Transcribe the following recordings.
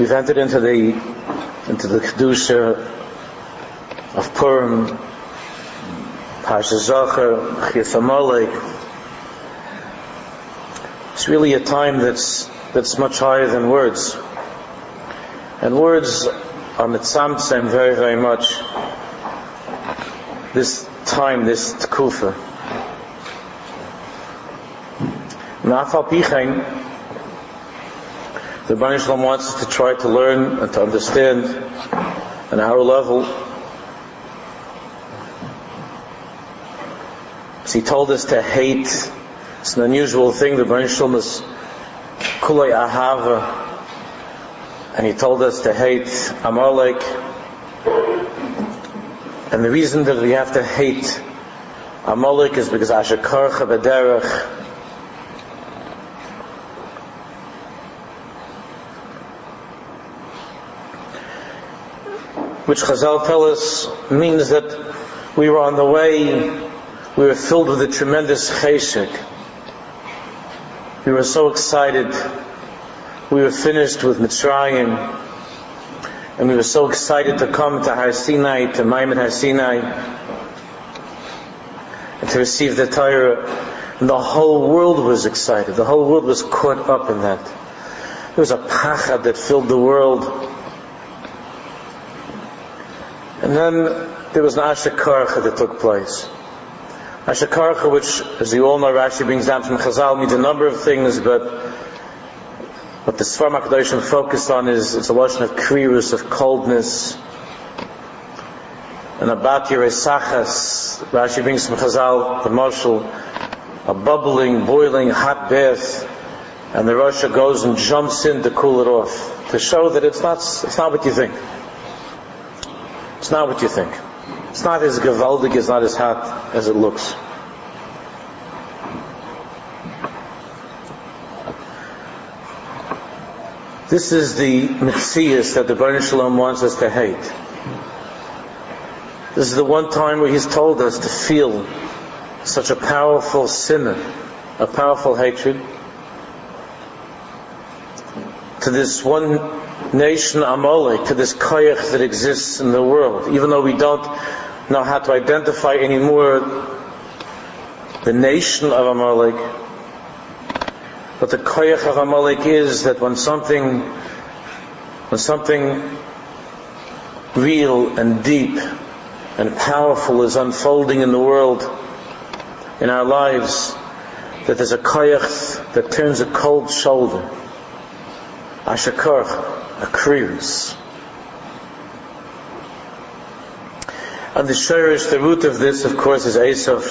We've entered into the Kedusha of Purim, Parshas Zachor, Chiyas Amalek. It's really a time that's much higher than words. And words are mitzamtzem very, very much this time, this tkufa. Nafal Pichain, the Rebbeinu Shalom wants us to try to learn and to understand on our level. So he told us to hate. It's an unusual thing. The Rebbeinu Shalom is kulei ahava, and he told us to hate Amalek. And the reason that we have to hate Amalek is because asher karcha b'derech, which Chazal tell us means that we were on the way, we were filled with a tremendous cheshek. We were so excited. We were finished with Mitzrayim, and we were so excited to come to Har Sinai, to Maimon Har Sinai, and to receive the Torah. And the whole world was excited. The whole world was caught up in that. There was a pachad that filled the world. And then there was an Asher Karcha that took place. Asher Karcha, which, as you all know, Rashi brings down from Chazal, means a number of things, but what the Sfarim HaKadoshim focused on is it's a lotion of krirus, of coldness, and abat yiresachas. Rashi brings from Chazal the mashal, a bubbling, boiling, hot bath, and the Rasha goes and jumps in to cool it off, to show that it's not what you think. It's not what you think. It's not as gewaldig, it's not as hot as it looks. This is the Metzias that the Rebbeinu Shalom wants us to hate. This is the one time where He's told us to feel such a powerful sinner, a powerful hatred to this one nation Amalek, to this koyach that exists in the world. Even though we don't know how to identify anymore the nation of Amalek, but the koyach of Amalek is that when something real and deep and powerful is unfolding in the world, in our lives, that there's a koyach that turns a cold shoulder. Asher Karcha, a krirus. And the shirish, the root of this, of course, is Esav.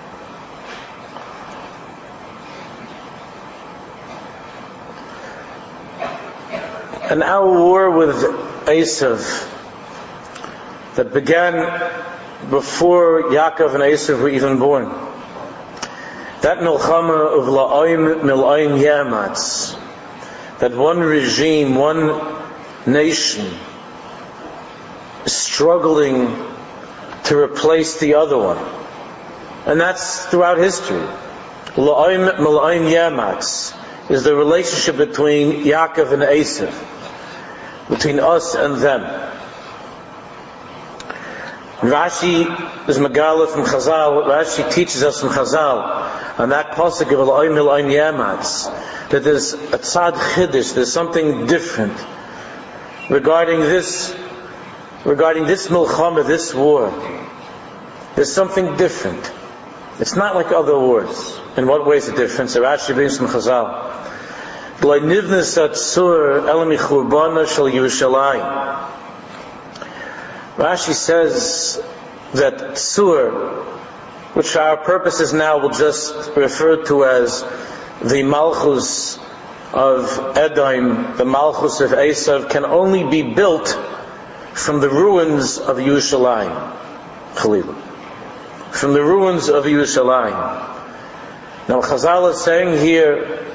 And our war with Esav that began before Yaakov and Esav were even born. That milchama of la'ayim mil'ayim yamatz, that one regime, one nation is struggling to replace the other one. And that's throughout history. La'ayim mil'ayim yamatz is the relationship between Yaakov and Esav, between us and them. Rashi is Megala from Chazal. Rashi teaches us from Chazal on that pasuk of La'ayim mil'ayim yamatz that there's a tzad chiddush, there's something different regarding this milchama, this war. There's something different. It's not like other wars. In what way is it different? So Rashi brings from Chazal. Rashi says that tzur, which our purposes now will just refer to as the Malchus of Edom, the Malchus of Esav, can only be built from the ruins of Yerushalayim. Chalila. From the ruins of Yerushalayim. Now Chazal is saying here,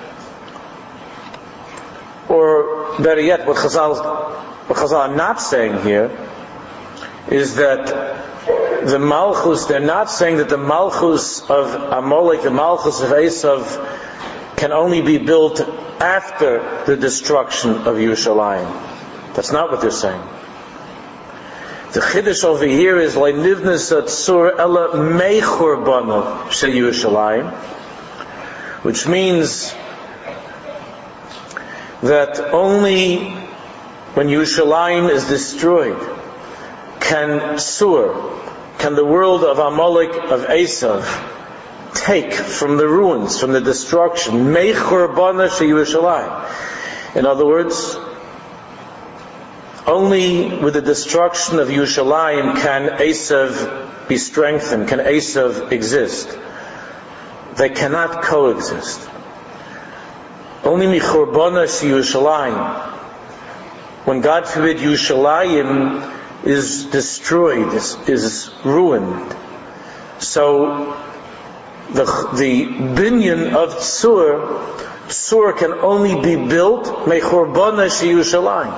or better yet, what Chazal are not saying here, is that the Malchus, they're not saying that the Malchus of Amalek, the Malchus of Esav, can only be built after the destruction of Yerushalayim. That's not what they're saying. The chiddush over here is like nivnas atzur ela meichurbana shel Yerushalayim, which means that only when Yerushalayim is destroyed can the world of Amalek, of Esav, take from the ruins, from the destruction, meichurbana shel Yerushalayim. In other words, only with the destruction of Yerushalayim can Esav be strengthened, can Esav exist. They cannot coexist. Only michurbana shel Yerushalayim, when God forbid Yerushalayim is destroyed, is ruined. So the binyan of Tzur can only be built mechurbana shel Yerushalayim.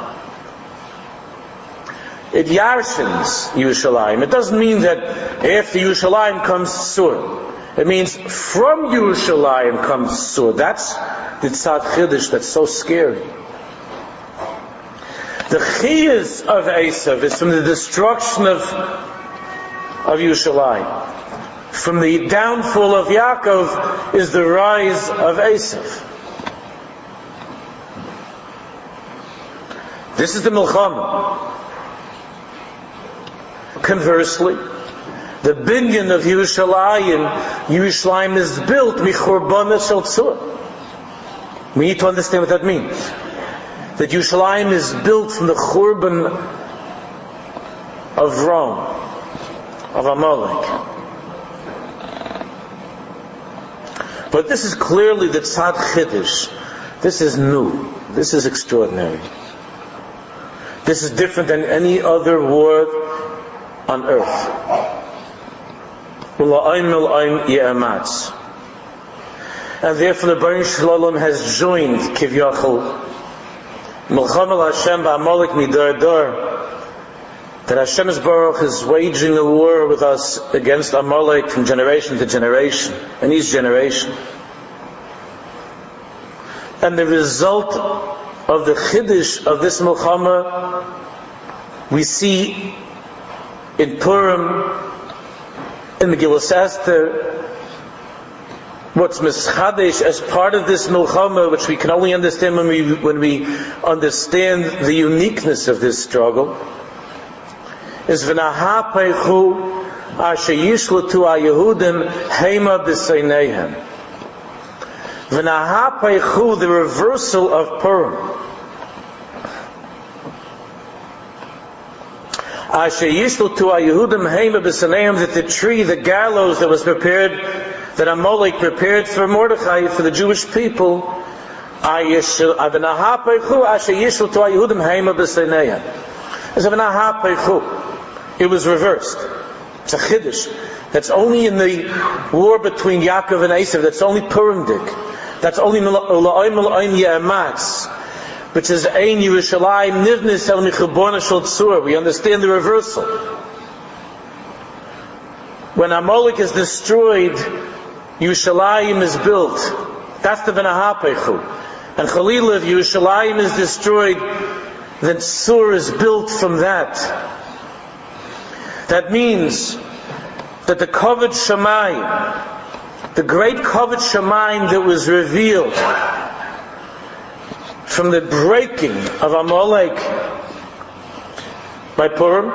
It yarshins Yerushalayim. It doesn't mean that after Yerushalayim comes Tzur. It means from Yerushalayim comes Tzur. That's the tzad chiddush that's so scary. The chiyas of Esav is from the destruction of Yerushalayim. From the downfall of Yaakov is the rise of Esav. This is the milchama. Conversely, the binyan of Yerushalayim is built michurbana shel Tzur. We need to understand what that means. That Yerushalayim is built from the churban of Rome, of Amalek. But this is clearly the tzad chiddush. This is new. This is extraordinary. This is different than any other war on earth. And therefore the Baruch Shalom has joined Kivyachol Milchama Hashem ba'Amalek midar dar, that Hashem's Baruch is waging a war with us against Amalek from generation to generation, and each generation. And the result of the chiddush of this Milchama we see in Purim, in Megillas Esther. What's mischadesh as part of this milchama, which we can only understand when we understand the uniqueness of this struggle, is v'naha peichu asher yishlatu haYehudim heima b'seineihem. V'naha peichu, the reversal of Purim. Asher yishlatu haYehudim heima b'seineihem, that the tree, the gallows that was prepared, that Amalek prepared for Mordechai, for the Jewish people, it was reversed. It's a chiddush. That's only in the war between Yaakov and Esav. That's only Purimdik. That's only L'oim L'oim Ye'amatz, which is Ein Yerushalayim Nivnis El Michuborna Shel Tzur. We understand the reversal. When Amalek is destroyed, Yerushalayim is built. That's the v'naha peichu. And Chalila, if Yerushalayim is destroyed, then Tzur is built from that. That means that the Kavod Shamayim, the great Kavod Shamayim that was revealed from the breaking of Amalek by Purim,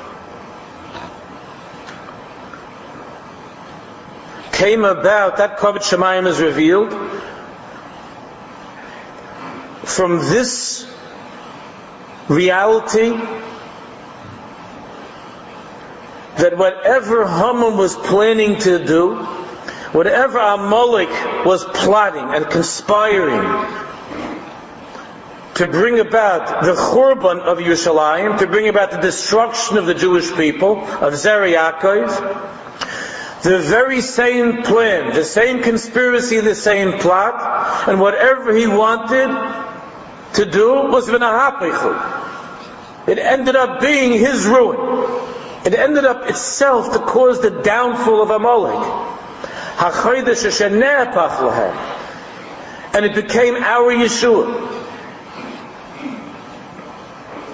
came about, that Kavod Shamayim is revealed from this reality that whatever Haman was planning to do, whatever Amalek was plotting and conspiring to bring about the Churban of Yerushalayim, to bring about the destruction of the Jewish people, of Zerah Yaakov, the very same plan, the same conspiracy, the same plot, and whatever he wanted to do was v'naha peichu. It ended up being his ruin. It ended up itself to cause the downfall of Amalek. And it became our Yeshua.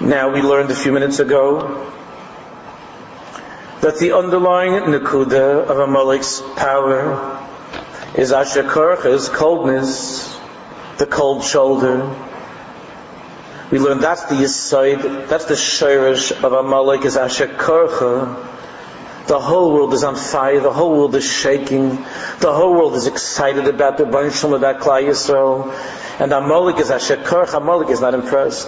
Now we learned a few minutes ago that the underlying nekuda of Amalek's power is Asher Korach, is coldness, the cold shoulder. We learned that's the Yesod, that's the Shirish of Amalek, is Asher Korach. The whole world is on fire, the whole world is shaking, the whole world is excited about the Baruch Shalom, about Klal Yisrael, and Amalek is Asher Korach. Amalek is not impressed.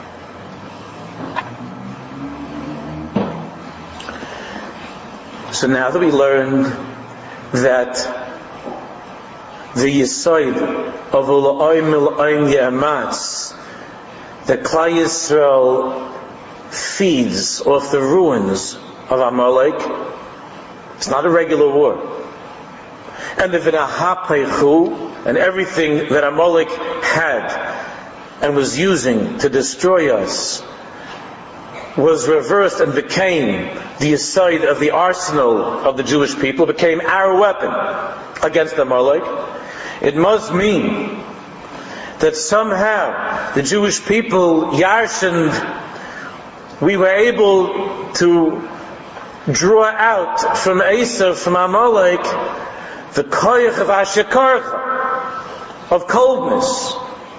So now that we learned that the Yesod of Ula'im Mil'ayim Ye'amatz, that Klal Yisrael feeds off the ruins of Amalek, it's not a regular war. And the V'nahapeichu, and everything that Amalek had and was using to destroy us, was reversed and became the side of the arsenal of the Jewish people, became our weapon against Amalek. It must mean that somehow the Jewish people, Yarshind, we were able to draw out from Esav, from Amalek, the koyach of Asher Korach, of coldness.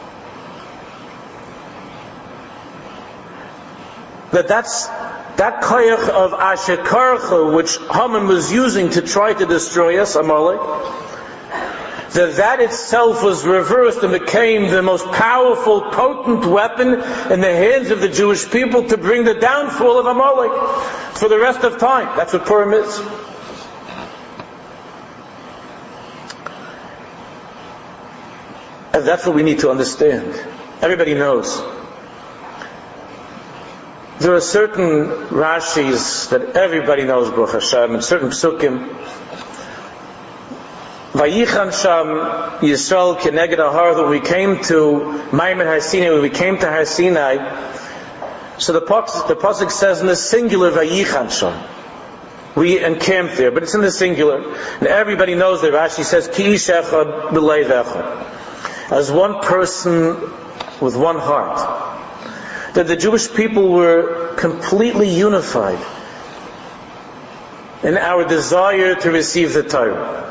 That koyach of Asher Korach, which Haman was using to try to destroy us, Amalek, that itself was reversed and became the most powerful, potent weapon in the hands of the Jewish people to bring the downfall of Amalek for the rest of time. That's what Purim is. And that's what we need to understand. Everybody knows. There are certain Rashis that everybody knows, Baruch Hashem, and certain Psukim. Vayichan Sham Yisrael Keneged Ahar, when we came to Maimon Har Sinai, when we came to Har Sinai, so the Pasuk says in the singular Vayichan Sham. We encamped there, but it's in the singular. And everybody knows that Rashi says, Ki ish echad b'leiv echad. As one person with one heart. That the Jewish people were completely unified in our desire to receive the Torah.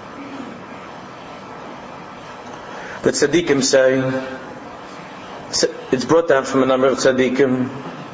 The tzaddikim say, it's brought down from a number of tzaddikim,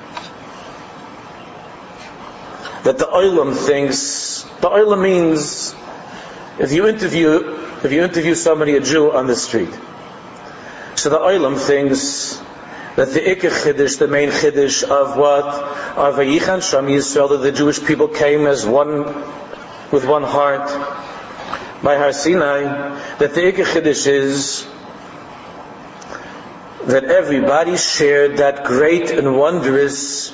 that the olam thinks, the olam means, if you interview somebody, a Jew, on the street, so the olam thinks that the Ikar Chiddush, the main Chiddush of what? Of Vayichan Sham Yisrael, that the Jewish people came as one, with one heart, by Har Sinai, that the Ikar Chiddush is that everybody shared that great and wondrous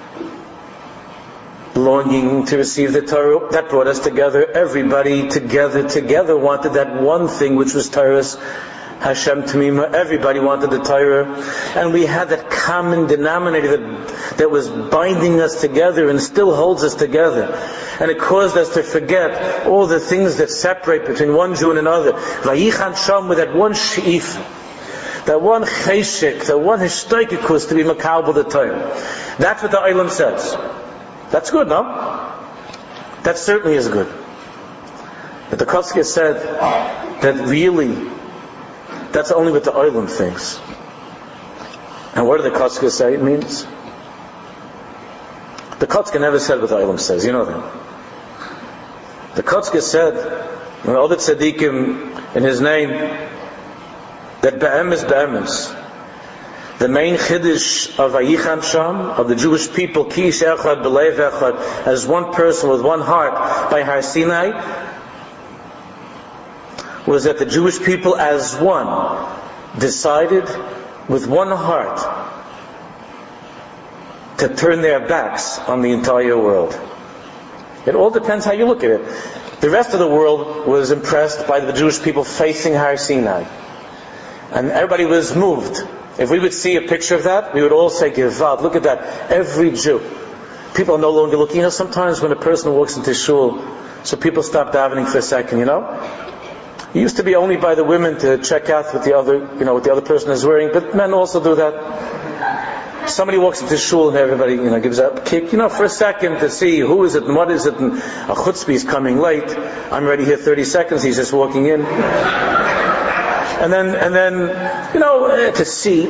longing to receive the Torah that brought us together. Everybody together wanted that one thing, which was Torah's Hashem Tamima. Everybody wanted the Torah, and we had that common denominator that was binding us together and still holds us together, and it caused us to forget all the things that separate between one Jew and another. Vayichan Sham, with that one she'if, that one cheshek, that one hishtoikikus to be makabel the Torah. That's what the Olam says. That's good, no? That certainly is good. But the Kotzker said that really, that's only what the Olam thinks. And what did the Kotzker say it means? The Kotzker never said what the Olam says, you know that. The Kotzker said, when all the tzaddikim in his name, that be'emes, the main chiddush of Vayichan Sham, of the Jewish people, ki ish echad b'leiv echad, as one person with one heart by Har Sinai, was that the Jewish people as one decided with one heart to turn their backs on the entire world. It all depends how you look at it. The rest of the world was impressed by the Jewish people facing Har Sinai. And everybody was moved. If we would see a picture of that, we would all say, Gevad, look at that. Every Jew. People are no longer looking. You know, sometimes when a person walks into shul, so people stop davening for a second, you know? It used to be only by the women to check out what the other person is wearing, but men also do that. somebody walks into shul and everybody, gives a kick, for a second to see who is it and what is it, and a chutzpah is coming late. I'm already here 30 seconds, he's just walking in. And then, to see,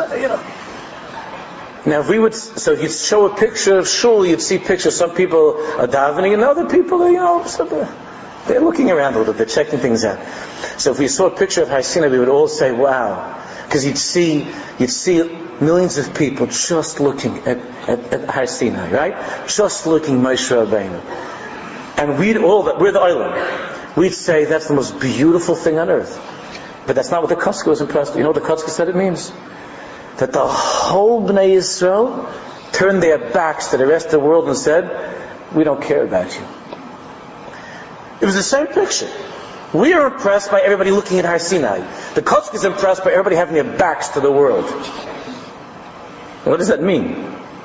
Now, if you'd show a picture of shul, you'd see pictures. Some people are davening, and other people, they're looking around a little bit, checking things out. So if we saw a picture of Har Sinai, we would all say, "Wow," because you'd see millions of people just looking at Har Sinai, right? Just looking Moshe Rabbeinu, and we're the island. We'd say that's the most beautiful thing on earth. But that's not what the Kotzker was impressed with. You know what the Kotzker said it means? That the whole Bnei Yisrael turned their backs to the rest of the world and said, "We don't care about you." It was the same picture. We are impressed by everybody looking at Har Sinai. The Kotzker is impressed by everybody having their backs to the world. What does that mean?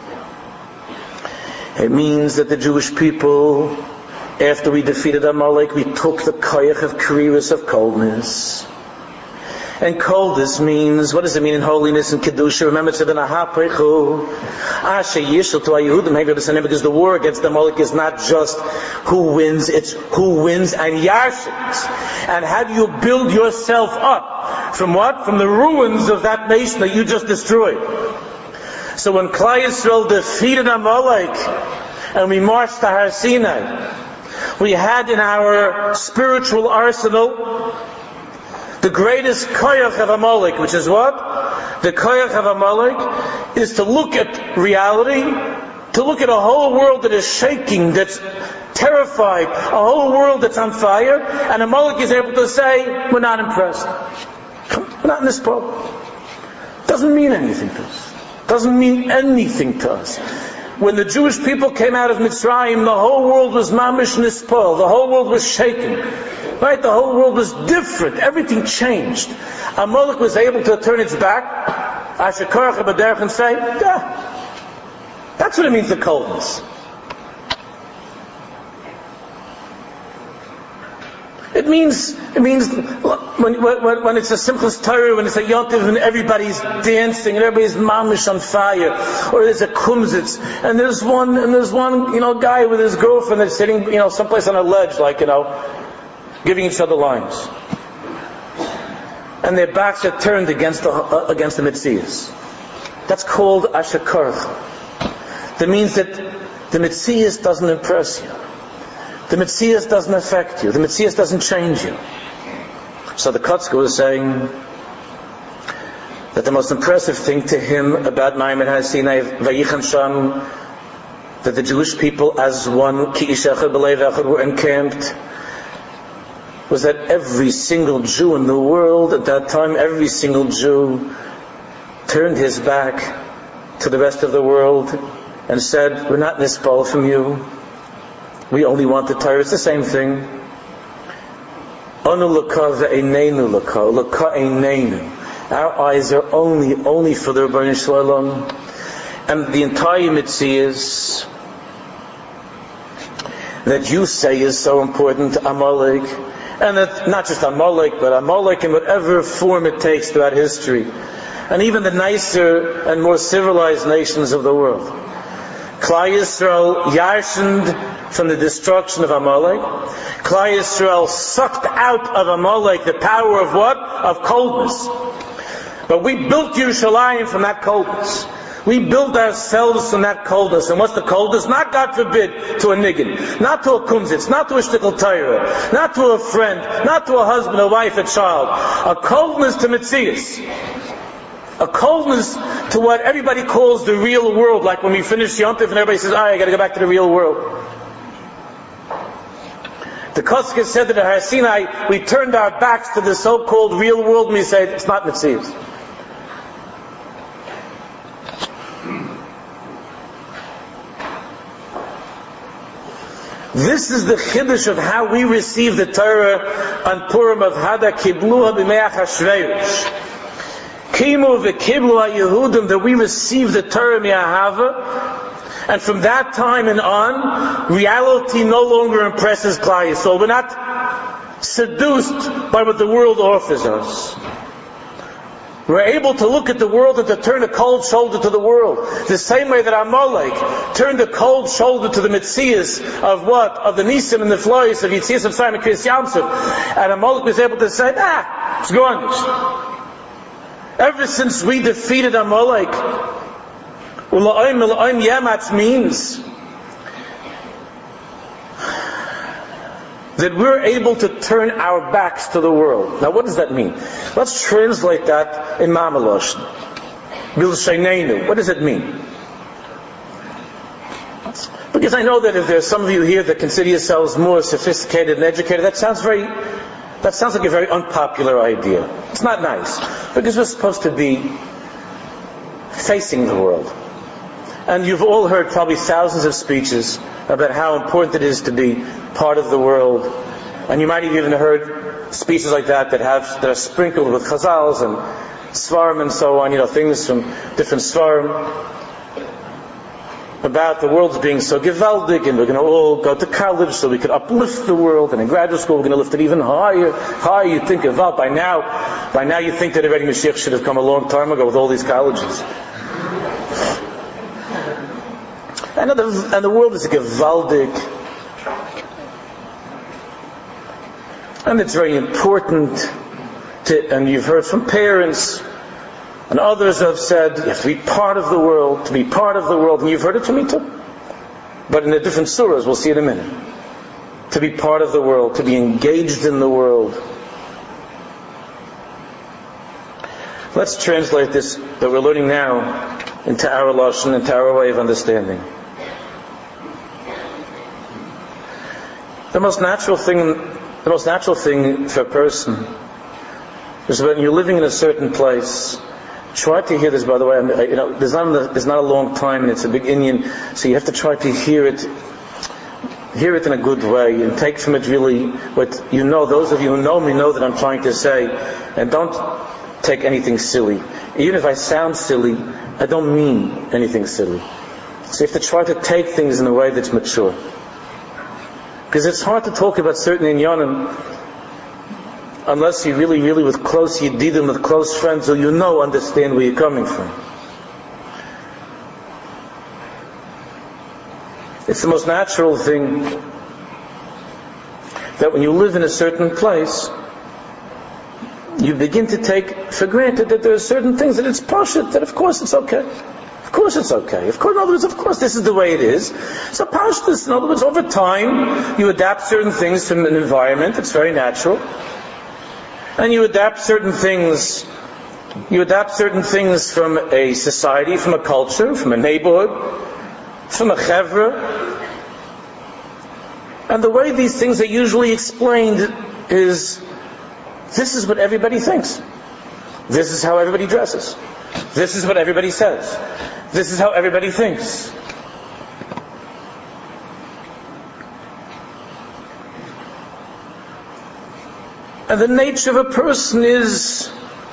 It means that the Jewish people, after we defeated Amalek, we took the koyach of kriris, of coldness. And coldness means, what does it mean in holiness and kedusha? Remember, it said in Ahapechu, Asher Yishel to Yehudim, because the war against Amalek is not just who wins, it's who wins and yarshins. And how do you build yourself up? From what? From the ruins of that nation that you just destroyed. So when Klal Yisrael defeated Amalek, and we marched to Har Sinai, we had in our spiritual arsenal the greatest koyach of Amalek, which is what? The koyach of Amalek is to look at reality, to look at a whole world that is shaking, that's terrified, a whole world that's on fire, and Amalek is able to say, "We're not impressed. We're not in this boat." Doesn't mean anything to us. Doesn't mean anything to us. When the Jewish people came out of Mitzrayim, the whole world was mamish nispol. The whole world was shaking. Right? The whole world was different. Everything changed. Amalek was able to turn its back, Asher Korach B'derech, and say, "Yeah." That's what it means, the coldness. It means when it's a Simchas Torah, when it's a Yontiv, and everybody's dancing and everybody's mamish on fire, or there's a kumzitz, and there's one guy with his girlfriend that's sitting someplace on a ledge, giving each other lines, and their backs are turned against the Metzias. That's called Asher Korach. That means that the Metzias doesn't impress you. The Metzias doesn't affect you. The Metzias doesn't change you. So the Kotzker was saying that the most impressive thing to him about Maimon Har Sinai, Vayichan Sham, that the Jewish people as one, Ki Ish Echad B'Lev Echad, were encamped, was that every single Jew in the world at that time, every single Jew turned his back to the rest of the world and said, "We're not nispal from you. We only want the Torah." It's the same thing. Anu l'ka ve'einenu l'ka, l'ka einenu. Our eyes are only for the Rebbeinu Shalom. And the entire Metzias that you say is so important to Amalek, and that not just Amalek, but Amalek in whatever form it takes throughout history, and even the nicer and more civilized nations of the world. Klal Yisrael yarshened from the destruction of Amalek. Klal Yisrael sucked out of Amalek the power of what? Of coldness. But we built Yerushalayim from that coldness. We built ourselves from that coldness. And what's the coldness? Not, God forbid, to a niggin, not to a kumzitz, not to a shtickle Torah, not to a friend, not to a husband, a wife, a child. A coldness to Metzias. A coldness to what everybody calls the real world. Like when we finish Yom Tov and everybody says, "I got to go back to the real world." The Kotzker said that at Har Sinai, we turned our backs to the so-called real world, and we say, it's not Metzias. This is the chiddush of how we receive the Torah on Purim of Hada Kibluha b'Meach HaShveirush. Kimu v'Kiblu HaYehudim, that we receive the Torah mi'ahava, and from that time and on, reality no longer impresses Klal Yisrael. We're not seduced by what the world offers us. We're able to look at the world and to turn a cold shoulder to the world. The same way that Amalek turned a cold shoulder to the Metzias of what? Of the Nisim and the Flois, of Yitzias of Simon Kriyas Yamsuf. And Amalek was able to say, it's gone. Ever since we defeated Amalek, Ula'im Yamatz means that we're able to turn our backs to the world. Now what does that mean? Let's translate that in Mamalosh. Bilshaynenu. What does it mean? Because I know that if there's some of you here that consider yourselves more sophisticated and educated, that sounds like a very unpopular idea. It's not nice. Because we're supposed to be facing the world. And you've all heard probably thousands of speeches about how important it is to be part of the world. And you might have even heard speeches like that are sprinkled with chazals and svarim and so on, things from different svarim about the world's being so gewaldig, and we're going to all go to college so we can uplift the world, and in graduate school we're going to lift it even higher. You think about by now you think that already Mashiach should have come a long time ago with all these colleges. And the world is gewaldig, and it's very important and you've heard from parents and others have said, you have to be part of the world, and you've heard it from me too. But in the different surahs, we'll see in a minute. To be part of the world, to be engaged in the world. Let's translate this that we're learning now into our lashon, into our way of understanding. The most natural thing for a person is when you're living in a certain place. Try to hear this, by the way. There's not a long time, and it's a big Indian, so you have to try to hear it in a good way, and take from it really what you know. Those of you who know me know that I'm trying to say, and don't take anything silly. Even if I sound silly, I don't mean anything silly. So you have to try to take things in a way that's mature. Because it's hard to talk about certain inyanim unless you really with close yedidim, with close friends who understand where you're coming from. It's the most natural thing that when you live in a certain place, you begin to take for granted that there are certain things that it's pashut, that of course it's okay. Of course it's okay. Of course this is the way it is. So pashtus, in other words, over time, you adapt certain things from an environment, it's very natural. And you adapt certain things from a society, from a culture, from a neighborhood, from a chevra. And the way these things are usually explained is, this is what everybody thinks. This is how everybody dresses. This is what everybody says. This is how everybody thinks. And the nature of a person is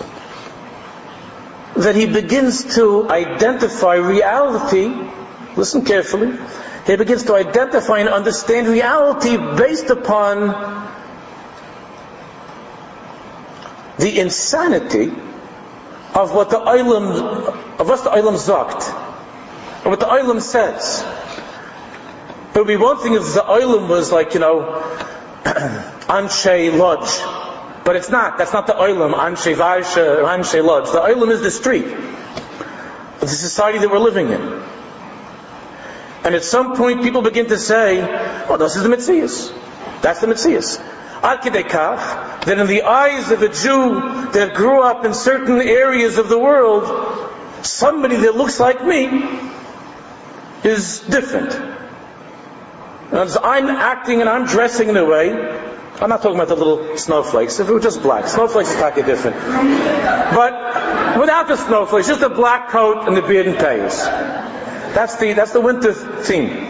that he begins to identify reality. Listen carefully. He begins to identify and understand reality based upon the insanity of what the Olam sagt, or what the Olam says. It would be one thing if the Olam was like, Anshe Lodge. But it's not. That's not the Olam, Anshe Varsha, or Anshe Lodge. The Olam is the street of the society that we're living in. And at some point people begin to say, this is the Metzias. That's the Metzias. Ad kedei kach, that in the eyes of a Jew that grew up in certain areas of the world, somebody that looks like me is different. And as I'm acting and I'm dressing in a way, I'm not talking about the little snowflakes. If it were just black, snowflakes is totally different. But without the snowflakes, just a black coat and the beard and payas. That's the winter theme.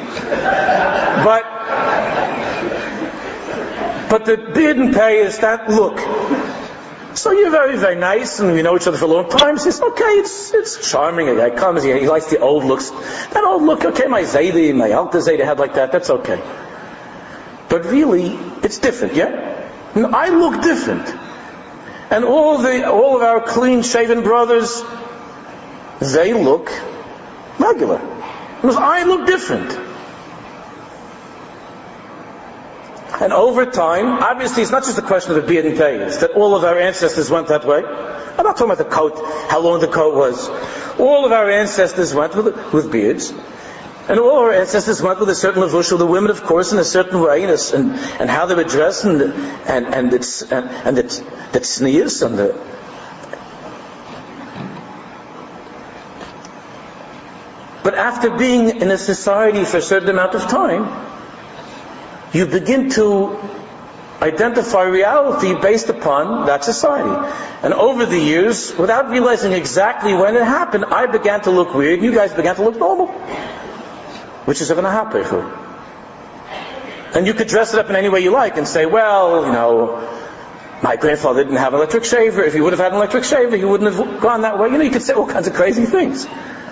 But the beard and payas, that look. So you're very, very nice, and we know each other for a long time. So it's okay, it's charming. A guy comes, he likes the old looks. That old look, okay, my Zaidi, my Alta Zaidi had like that, that's okay. But really, it's different, yeah? I look different. And all of our clean-shaven brothers, they look regular. Because I look different. And over time, obviously it's not just a question of the beard and pay, it's that all of our ancestors went that way. I'm not talking about the coat, how long the coat was. All of our ancestors went with beards. And all our ancestors went with a certain levush, the women, of course, in a certain way, and how they were dressed, and the tznius, and the... But after being in a society for a certain amount of time, you begin to identify reality based upon that society. And over the years, without realizing exactly when it happened, I began to look weird, and you guys began to look normal. Which is an hapechu. And you could dress it up in any way you like and say, well, my grandfather didn't have an electric shaver. If he would have had an electric shaver, he wouldn't have gone that way. You could say all kinds of crazy things.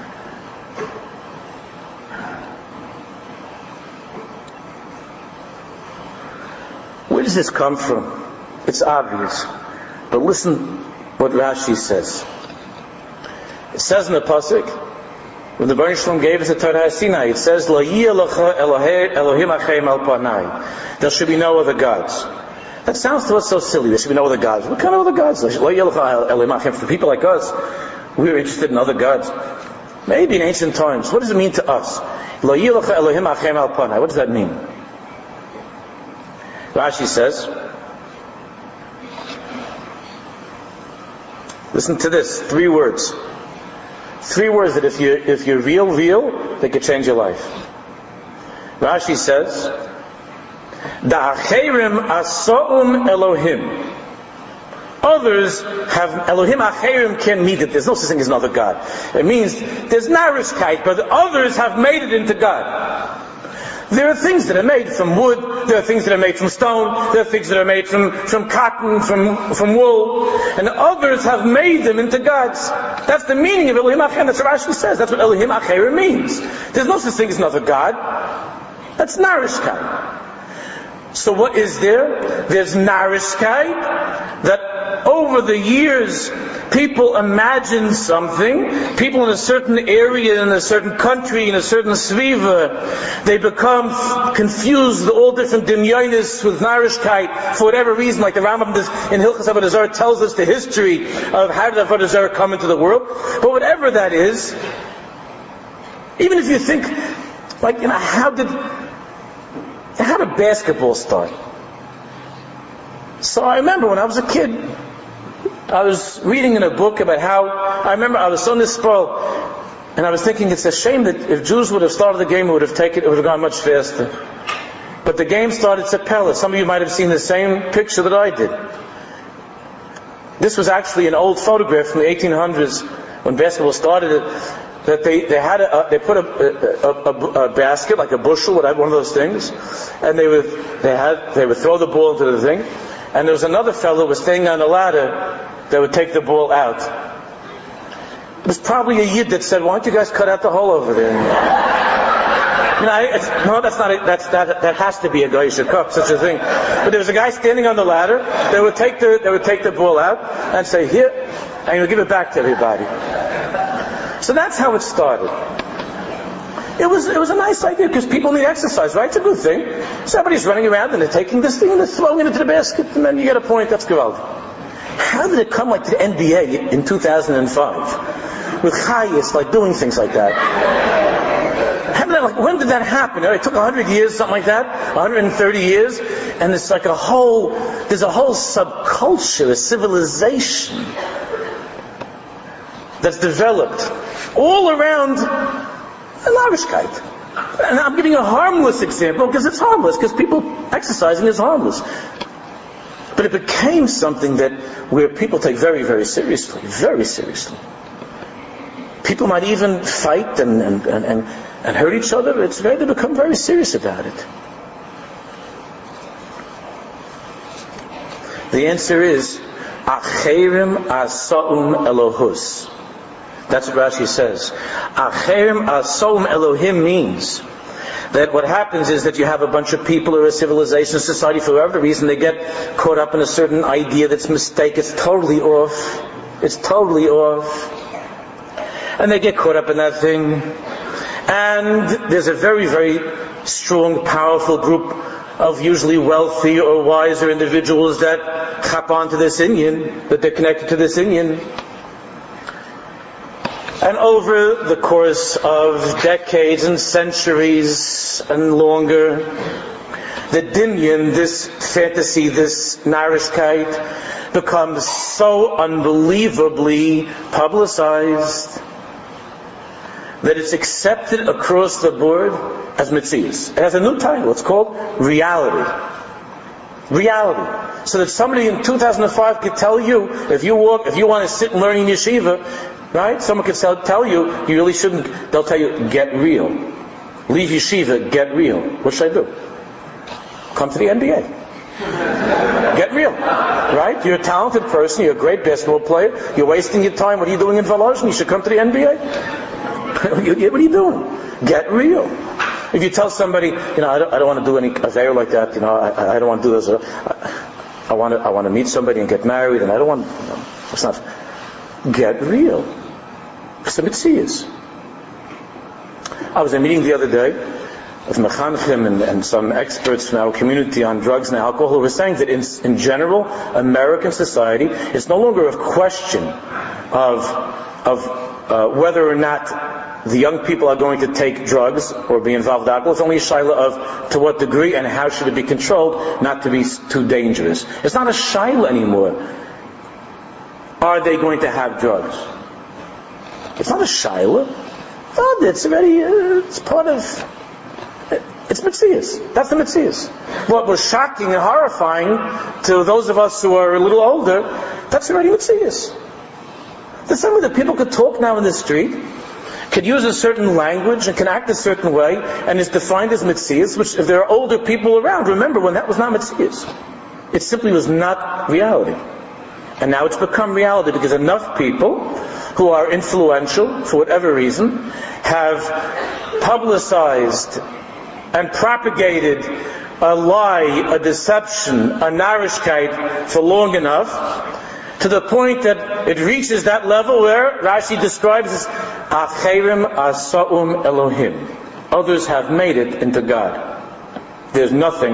Where does this come from? It's obvious. But listen what Rashi says. It says in the pasuk, when the Baruch Shalom gave us the Torah Sinai, it says, "Lo yeh lecha Elohim achem al panai." There should be no other gods. That sounds to us so silly. There should be no other gods. What kind of other gods? Lo yeh lecha Elohim achem. For people like us, we're interested in other gods. Maybe in ancient times. What does it mean to us? Lo yeh lecha Elohim achem al panai. What does that mean? Rashi says, listen to this, 3 words. 3 words that if you're real, they could change your life. Rashi says, Da'acherim aso'um Elohim. Others have, Elohim acherim can't meet it. There's no such thing as another God. It means there's narishkeit, but others have made it into God. There are things that are made from wood, there are things that are made from stone, there are things that are made from cotton, from wool, and others have made them into gods. That's the meaning of Elohim Acherim. That's what Rashi says. That's what Elohim Acherim means. There's no such thing as another God. That's narishkeit. So what is there? There's narishkeit, that over the years, people imagine something. People in a certain area, in a certain country, in a certain sviva, they become confused with all different dimyonis with narishkeit for whatever reason. Like the Rambam in Hilchos Avodah Zarah tells us the history of how did Avodah Zarah come into the world. But whatever that is, even if you think, how did basketball start? So I remember when I was a kid, I was reading in a book about how, I remember I was so nispoil, and I was thinking it's a shame that if Jews would have started the game, it would have gone much faster. But the game started Tzepela. Some of you might have seen the same picture that I did. This was actually an old photograph from the 1800s when basketball started. That they put a basket, like a bushel, whatever, one of those things, and they would throw the ball into the thing, and there was another fellow who was standing on a ladder that would take the ball out. It was probably a yid that said, "Why don't you guys cut out the hole over there?" That has to be a goyish cup, such a thing. But there was a guy standing on the ladder. They would take the ball out and say, "Here," and he would give it back to everybody. So that's how it started. It was a nice idea because people need exercise, right? It's a good thing. Somebody's running around and they're taking this thing and they're throwing it into the basket, and then you get a point. That's gewaldig. How did it come to the NBA in 2005 with chayes doing things like that? When did that happen? It took 100 years, something like that, 130 years, and it's there's a whole subculture, a civilization that's developed all around narishkeit. And I'm giving a harmless example because it's harmless, because people exercising is harmless. But it became something where people take very, very seriously. Very seriously. People might even fight and hurt each other. They become very serious about it. The answer is Acherim Asaum Elohus. That's what Rashi says. Acherim Asaum Elohim means that what happens is that you have a bunch of people or a civilization, a society, for whatever reason, they get caught up in a certain idea that's a mistake. It's totally off. It's totally off. And they get caught up in that thing. And there's a very, very strong, powerful group of usually wealthy or wiser individuals that chap onto this inyan, that they're connected to this inyan. And over the course of decades and centuries and longer, the dinyan, this fantasy, this narishkeit, becomes so unbelievably publicized that it's accepted across the board as mitzias. It has a new title. It's called reality. Reality. So that somebody in 2005 could tell you, if you want to sit and learn in yeshiva, right? Someone could tell you, you really shouldn't. They'll tell you, get real. Leave yeshiva, get real. What should I do? Come to the NBA. Get real. Right? You're a talented person, you're a great basketball player, you're wasting your time. What are you doing in Volozhin? You should come to the NBA. What are you doing? Get real. If you tell somebody, I don't want to do any affair like that, I don't want to do this. I want to meet somebody and get married, and I don't want, it's not. Get real. Some mitzias. I was in a meeting the other day with mechanchim and some experts from our community on drugs and alcohol who were saying that in general, American society, it's no longer a question of whether or not the young people are going to take drugs or be involved in alcohol. It's only a shaila of to what degree and how should it be controlled, not to be too dangerous. It's not a shaila anymore. Are they going to have drugs? It's not a shaila. No, it's already, it's part of, it's mitzias. That's the mitzias. What was shocking and horrifying to those of us who are a little older, that's already mitzias. There's something that people could talk now in the street, could use a certain language and can act a certain way, and is defined as mitzias, which if there are older people around, remember when that was not mitzias. It simply was not reality. And now it's become reality because enough people who are influential, for whatever reason, have publicized and propagated a lie, a deception, a narishkeit for long enough, to the point that it reaches that level where Rashi describes as Acherim Asa'um Elohim. Others have made it into God. There's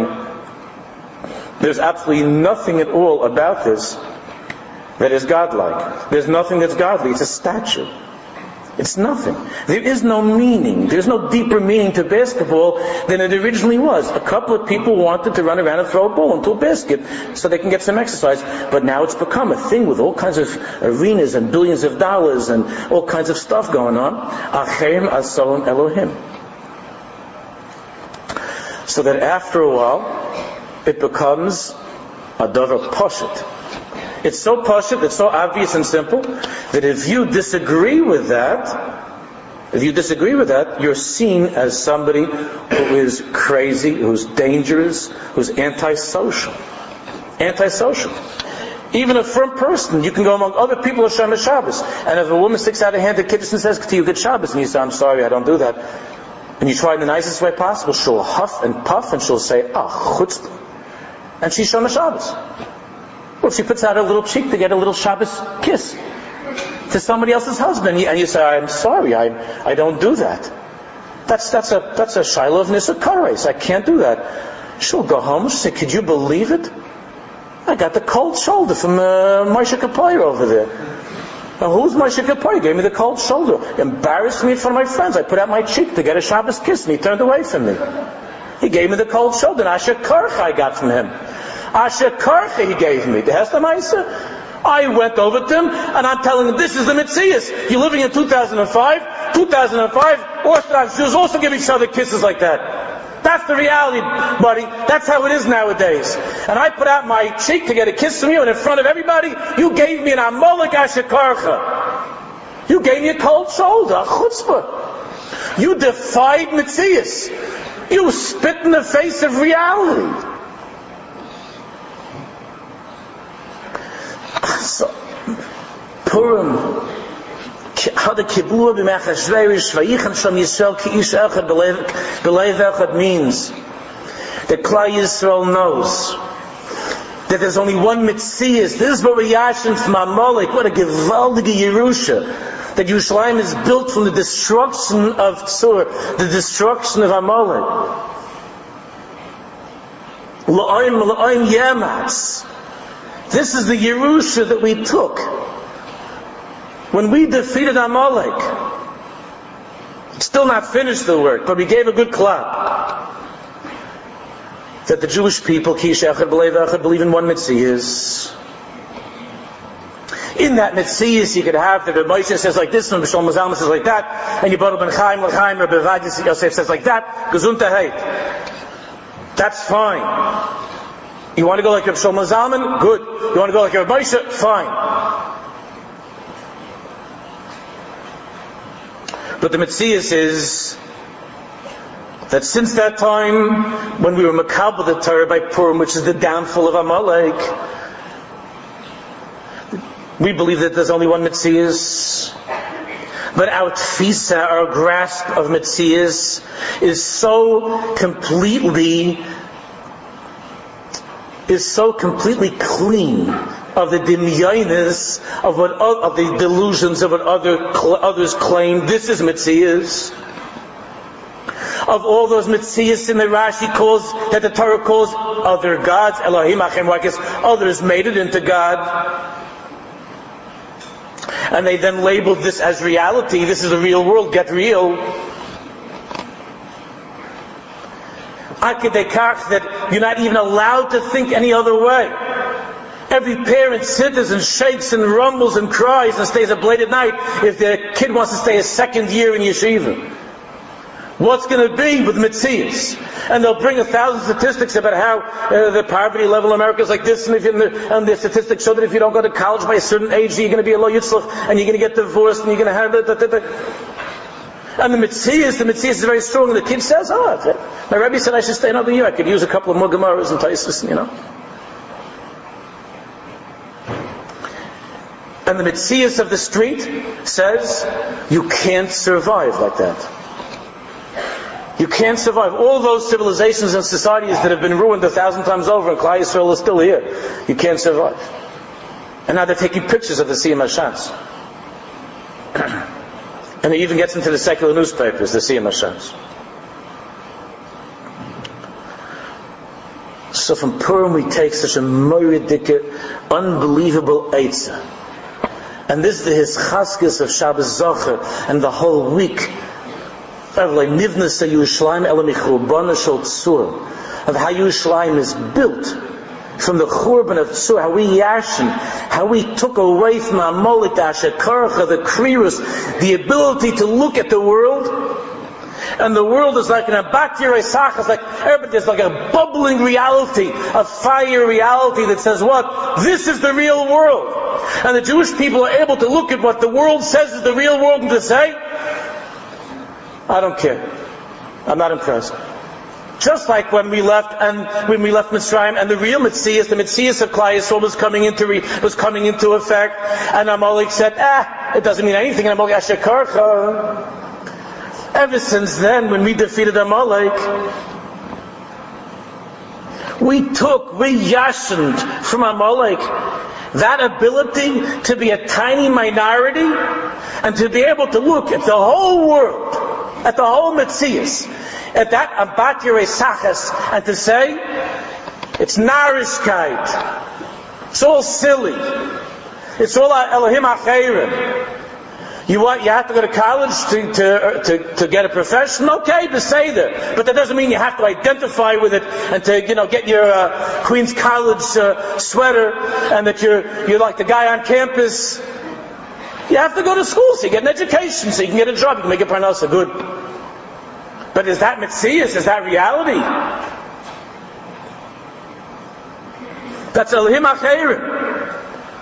absolutely nothing at all about this that is godlike. There's nothing that's godly. It's a statue. It's nothing. There is no meaning. There's no deeper meaning to basketball than it originally was. A couple of people wanted to run around and throw a ball into a basket so they can get some exercise. But now it's become a thing with all kinds of arenas and billions of dollars and all kinds of stuff going on. Achem Asalom Elohim. So that after a while, it becomes a davar pashut. It's so pashut, it's so obvious and simple, that if you disagree with that, you're seen as somebody who is crazy, who's dangerous, who's antisocial. Antisocial. Even a firm person, you can go among other people of Shem Shabbos, and if a woman sticks out a hand at Kiddush and says to you, good Shabbos, and you say, I'm sorry, I don't do that, and you try in the nicest way possible, she'll huff and puff, and she'll say, chutzpah. And she's Shem Shabbos. Well, she puts out her little cheek to get a little Shabbos kiss to somebody else's husband, and you say, I'm sorry, I don't do that. That's a shiloh of Nisakares. I can't do that. She'll go home, she'll say, could you believe it? I got the cold shoulder from Moshe Kapaya over there. Now, who's Moshe Kapaya? He gave me the cold shoulder. Embarrassed me in front of my friends. I put out my cheek to get a Shabbos kiss, and he turned away from me. He gave me the cold shoulder, and Asher Karcha I got from him. Asher Karcha he gave me. The Hester Maisa. I went over to him, and I'm telling him, this is the Mitzias. You're living in 2005. 2005, Orthodox Jews also give each other kisses like that. That's the reality, buddy. That's how it is nowadays. And I put out my cheek to get a kiss from you, and in front of everybody, you gave me an amolik Asher Karcha. You gave me a cold shoulder, a chutzpah. You defied Mitzias. You spit in the face of reality. So, Purim, means that Klal Yisrael knows that there's only one Metzias. This is what we're yashin from Amalek. What a gewaldige Yerusha. That Yerushalayim is built from the destruction of Tzur, the destruction of Amalek. La'ayim Yamatz. This is the Yerusha that we took when we defeated Amalek. It's still not finished the work, but we gave a good clap. That the Jewish people, believe in one Metzias. In that Metzias, you could have that Rabbi Moshe says like this, and B'Shalom Zalman says like that, and Yibodel Ben Chaim L'Chaim, Rabbi Vadia Yosef says like that. Gesundheit. That's fine. You want to go like Rabbi Shlomo Zalman? Good. You want to go like Rabbi Moshe? Fine. But the Metzias is that since that time, when we were Makabel the Torah by Purim, which is the downfall of Amalek, we believe that there's only one Metzias. But our tfisa, our grasp of Metzias, is so completely clean of the dimyanis, of the delusions of what others claim. This is Metzias. Of all those Metzias in the Rashi that the Torah calls other gods, Elohim Achim Rakis, others made it into God. And they then labeled this as reality. This is the real world. Get real. Akidekach, that you're not even allowed to think any other way. Every parent sits and shakes and rumbles and cries and stays up late at night if their kid wants to stay a second year in yeshiva. What's going to be with Metzias? And they'll bring 1,000 statistics about how the poverty level in America is like this, and the statistics show that if you don't go to college by a certain age, you're going to be a lo yitzlach, and you're going to get divorced, and you're going to have And the Metzias is very strong, and the kid says, my Rebbe said I should stay another year. I could use a couple of more Gemaras and Taisus, And the Metzias of the street says, you can't survive like that. You can't survive. All those civilizations and societies that have been ruined 1,000 times over, and Klal Yisrael is still here. You can't survive. And now they're taking pictures of the Siyam Hashas. And it even gets into the secular newspapers, the Siyam Hashas. So from Purim we take such a moiridik, unbelievable eitzah. And this is the Hischaskis of Shabbos Zocher, and the whole week of how Yerushalayim is built from the Churban of Tzur, how we yashin, how we took away from Amalek, the Ashekarcha, the Krirus, the ability to look at the world, and the world is like an Abat Yirei Sachas, like there's like a bubbling reality, a fire reality that says what? This is the real world. And the Jewish people are able to look at what the world says is the real world and to say, I don't care. I'm not impressed. Just like when we left Mitzrayim, and the real Metzias, the Metzias of Klal Yisrael was coming into effect, and Amalek said, it doesn't mean anything, and Amalek Ashekarcha. Ever since then, when we defeated Amalek, we yashened from Amalek that ability to be a tiny minority, and to be able to look at the whole world, at the whole Metzias, at that Abat Yirei Sachas, and to say, it's narishkeit, it's all silly, it's all Elohim Acheirim. You have to go to college to get a profession? Okay, to say that. But that doesn't mean you have to identify with it and to, get your Queen's College sweater, and that you're like the guy on campus. You have to go to school so you get an education, so you can get a job, you can make a parnasa good. But is that Metzias? Is that reality? That's Elohim Acheirim.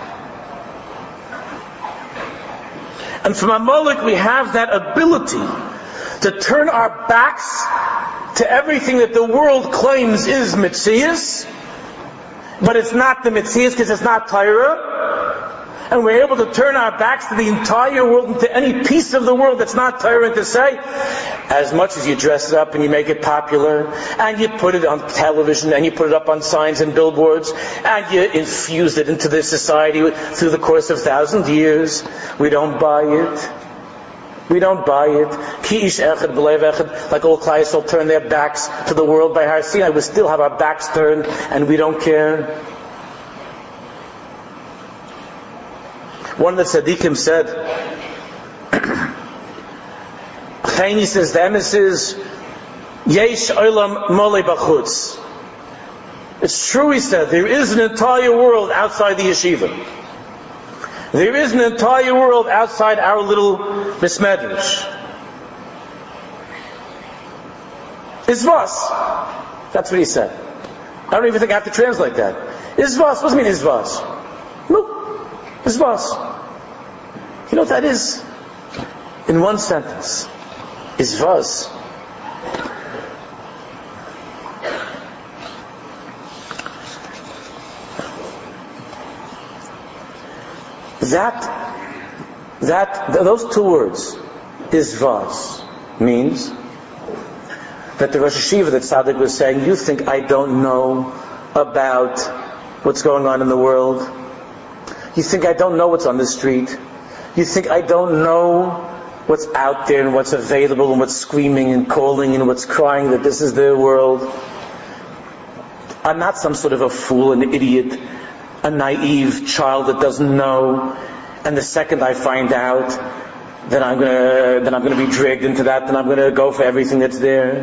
And from Amalek we have that ability to turn our backs to everything that the world claims is Metzias, but it's not the Metzias because it's not Torah. and we're able to turn our backs to the entire world and to any piece of the world that's not Torah, and to say, as much as you dress it up and you make it popular, and you put it on television, and you put it up on signs and billboards, and you infuse it into this society through the course of 1,000 years, we don't buy it. We don't buy it. Ki ish echad b'lev echad, like all Klal Yisrael turn their backs to the world by Har Sinai, we still have our backs turned, and we don't care. One of the tzaddikim said, Chaini says, the emes is, Yesh olam mole bachutz. It's true, he said, there is an entire world outside the yeshiva. There is an entire world outside our little Mismedrash. Izvas. That's what he said. I don't even think I have to translate that. Izvas. What does it mean, Izvas? No. Izvas. You know what that is? In one sentence. Izvas. Those two words, Izvas, means that the Rosh Hashiva that Tzaddik was saying, you think I don't know about what's going on in the world? You think I don't know what's on the street? You think I don't know what's out there and what's available and what's screaming and calling and what's crying that this is their world? I'm not some sort of a fool, an idiot, a naive child that doesn't know. And the second I find out, then I'm going to be dragged into that, then I'm going to go for everything that's there.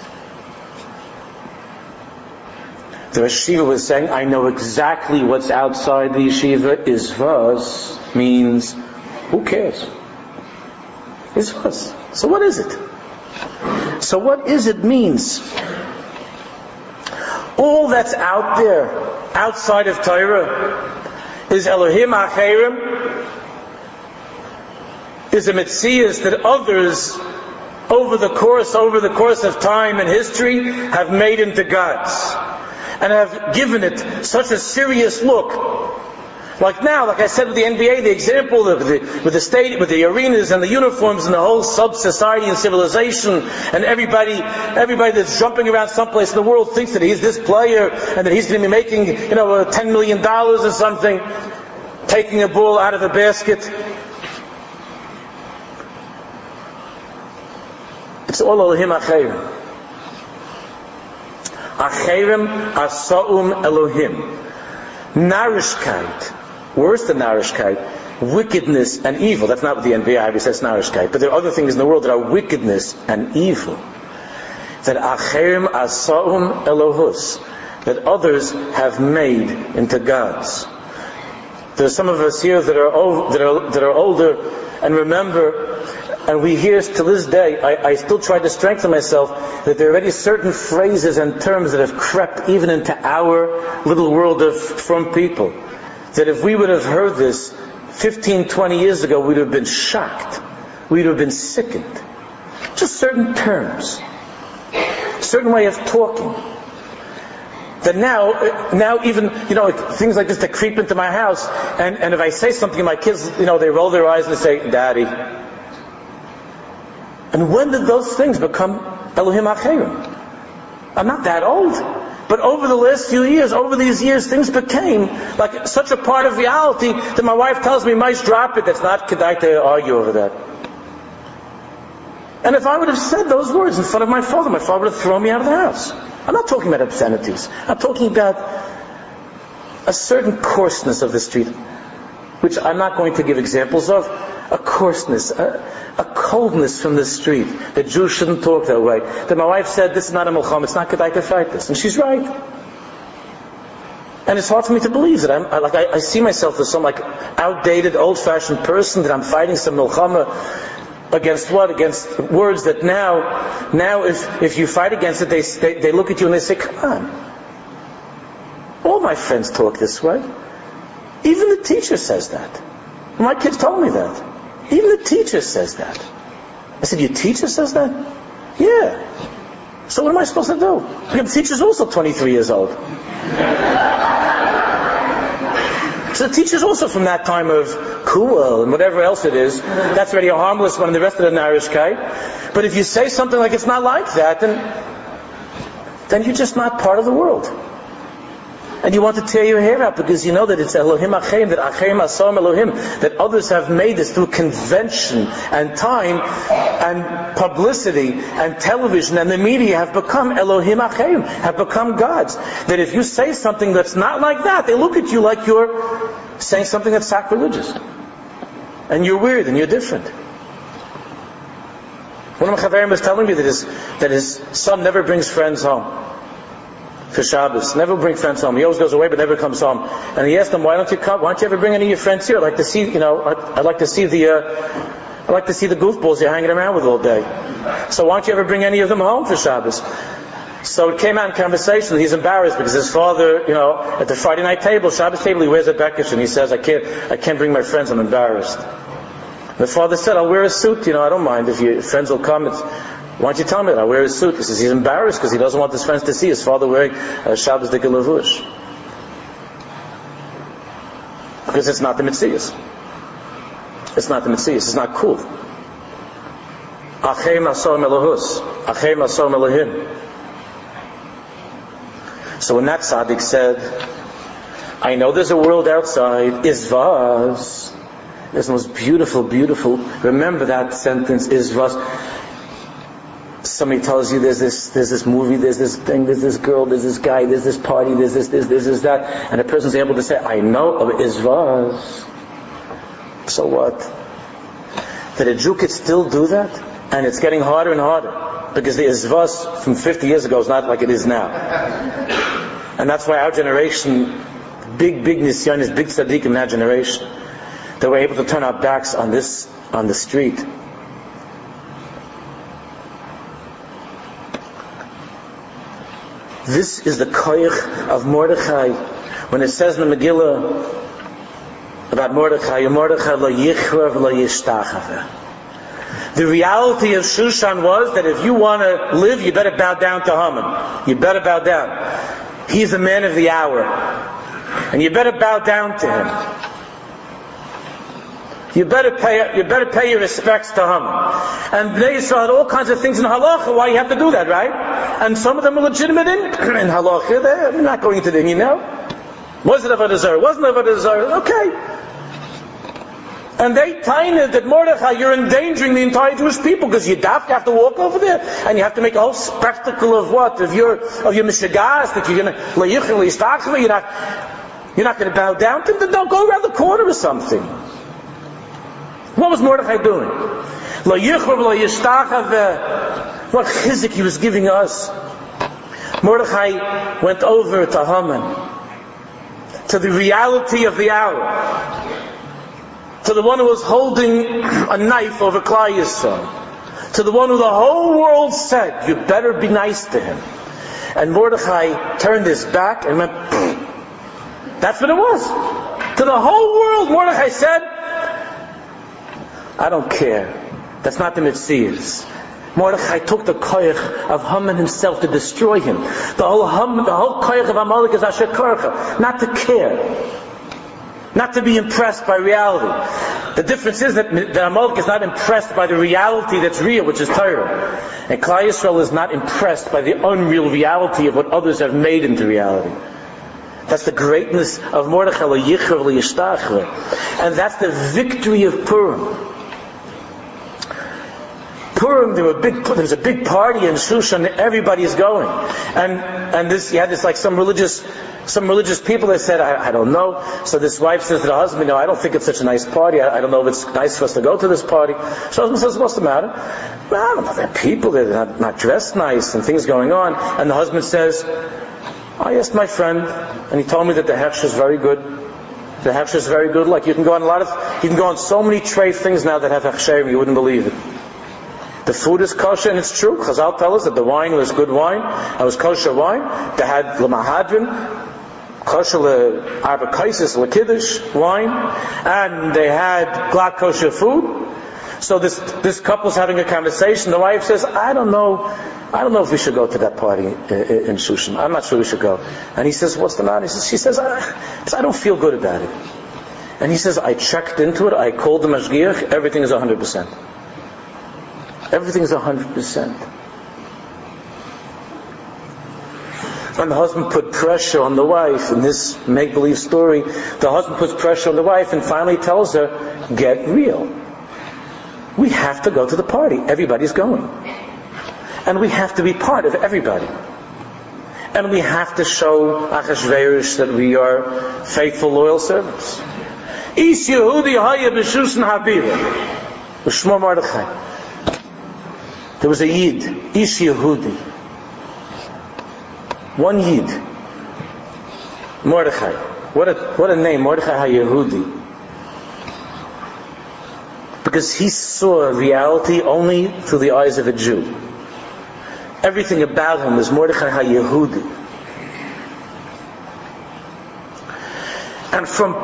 The Rosh Yeshiva was saying, I know exactly what's outside the yeshiva. Izvas means, who cares? Izvas. So what is it? So what is it means? All that's out there, outside of Torah, is Elohim Acherim, is a metzias that others over the course of time and history have made into gods and have given it such a serious look. Like now, like I said with the NBA, the example with the stadium, with the arenas and the uniforms and the whole sub-society and civilization, and everybody that's jumping around someplace in the world thinks that he's this player and that he's going to be making, $10 million or something, taking a ball out of a basket. It's all Elohim Acherim. Acherim Asa'um Elohim. Narishkeit. Worse than narishkeit. Wickedness and evil. That's not what the NBI says, narishkeit. But there are other things in the world that are wickedness and evil. That Acherim Asa'um Elohus. That others have made into gods. There are some of us here that are older and remember. And we hear to this day, I still try to strengthen myself, that there are already certain phrases and terms that have crept even into our little world of from people. That if we would have heard this 15, 20 years ago, we would have been shocked. We would have been sickened. Just certain terms. Certain way of talking. That now even, things like this that creep into my house, and if I say something, my kids, they roll their eyes and they say, Daddy. And when did those things become Elohim Acherim? I'm not that old. But over the last few years, over these years, things became like such a part of reality that my wife tells me, Mice, drop it. That's not kedai to argue over that. And if I would have said those words in front of my father would have thrown me out of the house. I'm not talking about obscenities. I'm talking about a certain coarseness of the street, which I'm not going to give examples of. A coarseness, a coldness from the street. That Jews shouldn't talk that way. That my wife said, this is not a milcham, it's not kedai to fight this. And she's right. And it's hard for me to believe that I see myself as some outdated, old-fashioned person, that I'm fighting some milchama against what? Against words that now if you fight against it, they look at you and they say, come on. All my friends talk this way. Even the teacher says that. My kids told me that. Even the teacher says that. I said, your teacher says that? Yeah. So what am I supposed to do? The teacher's also 23 years old. So the teacher's also from that time of Kuel and whatever else it is. That's already a harmless one, and the rest of the Narishkeit. But if you say something like it's not like that, then you're just not part of the world. And you want to tear your hair out because you know that it's Elohim Acheim, that Acheim Asom Elohim, that others have made this through convention and time and publicity and television and the media have become Elohim Acheim, have become gods. That if you say something that's not like that, they look at you like you're saying something that's sacrilegious. And you're weird and you're different. One of my Chaverim was telling me that his son never brings friends home for Shabbos. Never bring friends home. He always goes away but never comes home. And he asked them, why don't you come? Why don't you ever bring any of your friends here? I'd like to see, I'd like to see the goofballs you're hanging around with all day. So why don't you ever bring any of them home for Shabbos? So it came out in conversation. He's embarrassed because his father, at the Friday night table, Shabbos table, he wears a bekish and he says, I can't bring my friends, I'm embarrassed. The father said, I'll wear a suit, I don't mind if your friends will come. Why don't you tell me that? I'll wear his suit. He says he's embarrassed because he doesn't want his friends to see his father wearing a Shabbos Dikah Levush. Because it's not the Metzias. It's not the Metzias. It's not cool. Acheim Asom Elohus. Acheim Asom Elohim. So when that tzaddik said, I know there's a world outside, Izvaz. There's the most beautiful, remember that sentence, Izvaz. Somebody tells you there's this movie, there's this thing, there's this girl, there's this guy, there's this party, there's this, that, and a person's able to say, I know of Izvaz. So what? That a Jew could still do that? And it's getting harder and harder. Because the Izvaz from 50 years ago is not like it is now. And that's why our generation, big Nisyanis, big tzaddik in that generation, they were able to turn our backs on the street. This is the koyach of Mordechai. When it says in the Megillah about Mordechai lo yichrav lo yishtachave. The reality of Shushan was that if you want to live, you better bow down to Haman. You better bow down. He's the man of the hour. And you better bow down to him. You better pay your respects to Haman. And Bnei Yisrael had all kinds of things in halacha why you have to do that, right? And some of them are legitimate in halacha. They're not going into the Indian now. Was it Avodah Zarah? Wasn't Avodah Zarah? Okay. And they tiny that Mordechai, you're endangering the entire Jewish people because you have to walk over there and you have to make a whole spectacle of what? Of your mishagas that you're going to you're not going to bow down to them. Don't go around the corner or something. What was Mordechai doing? Lo yichrav lo yishtachav. What chizik he was giving us. Mordechai went over to Haman, to the reality of the hour, to the one who was holding a knife over Klal Yisrael, to the one who the whole world said, you better be nice to him. And Mordechai turned his back and went, that's what it was. To the whole world, Mordechai said, I don't care. That's not the Metzias. Mordechai took the koyach of Haman himself to destroy him. The whole koyach of Amalek is Asher Korcha. Not to care. Not to be impressed by reality. The difference is that Amalek is not impressed by the reality that's real, which is Torah. And Klal Yisrael is not impressed by the unreal reality of what others have made into reality. That's the greatness of Mordechai, and that's the victory of Purim. Purim, there was a big party in Shushan. Everybody's going, and you had this like some religious people that said, I don't know. So this wife says to the husband, no, I don't think it's such a nice party. I don't know if it's nice for us to go to this party. So the husband says, what's the matter? Well, I don't know. There are people they're not dressed nice and things going on. And the husband says, I asked my friend, and he told me that the hechsher is very good. The hechsher is very good. Like you can go on so many trade things now that have hechsherim, you wouldn't believe it. The food is kosher, and it's true. Chazal tell us that the wine was good wine. It was kosher wine. They had l'mahadrin, kosher l'arba kaisis, l'kiddush wine, and they had glad kosher food. So this couple's having a conversation. The wife says, I don't know if we should go to that party in Shushan. I'm not sure we should go. And he says, what's the matter? She says, I don't feel good about it. And he says, I checked into it, I called the mashgiach, everything is 100%. Everything is 100%. And the husband put pressure on the wife. In this make-believe story, the husband puts pressure on the wife and finally tells her, get real. We have to go to the party. Everybody's going. And we have to be part of everybody. And we have to show Achashverosh that we are faithful, loyal servants. Ish Yehudi haya b'Shushan Habira. U'shmo Mordechai. There was a Yid, Ish Yehudi. One Yid. Mordechai. What a name, Mordechai HaYehudi. Because he saw reality only through the eyes of a Jew. Everything about him was Mordechai HaYehudi. And from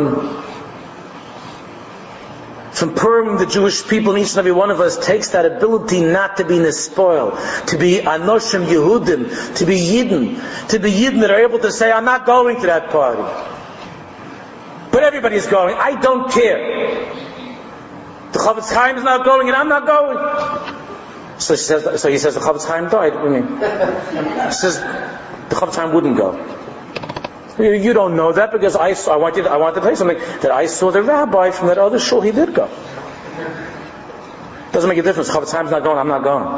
Purim, the Jewish people, and each and every one of us takes that ability not to be nespoil, to be Anoshim Yehudim, to be Yidden that are able to say, I'm not going to that party. But everybody's going. I don't care. The Chavetz Chaim is not going and I'm not going. So he says the Chavetz Chaim died. What do you mean? He says the Chavetz Chaim wouldn't go. You don't know that because I want to tell you something, that I saw the rabbi from that other shul, he did go. Doesn't make a difference. Chavetz Chaim's not going, I'm not going.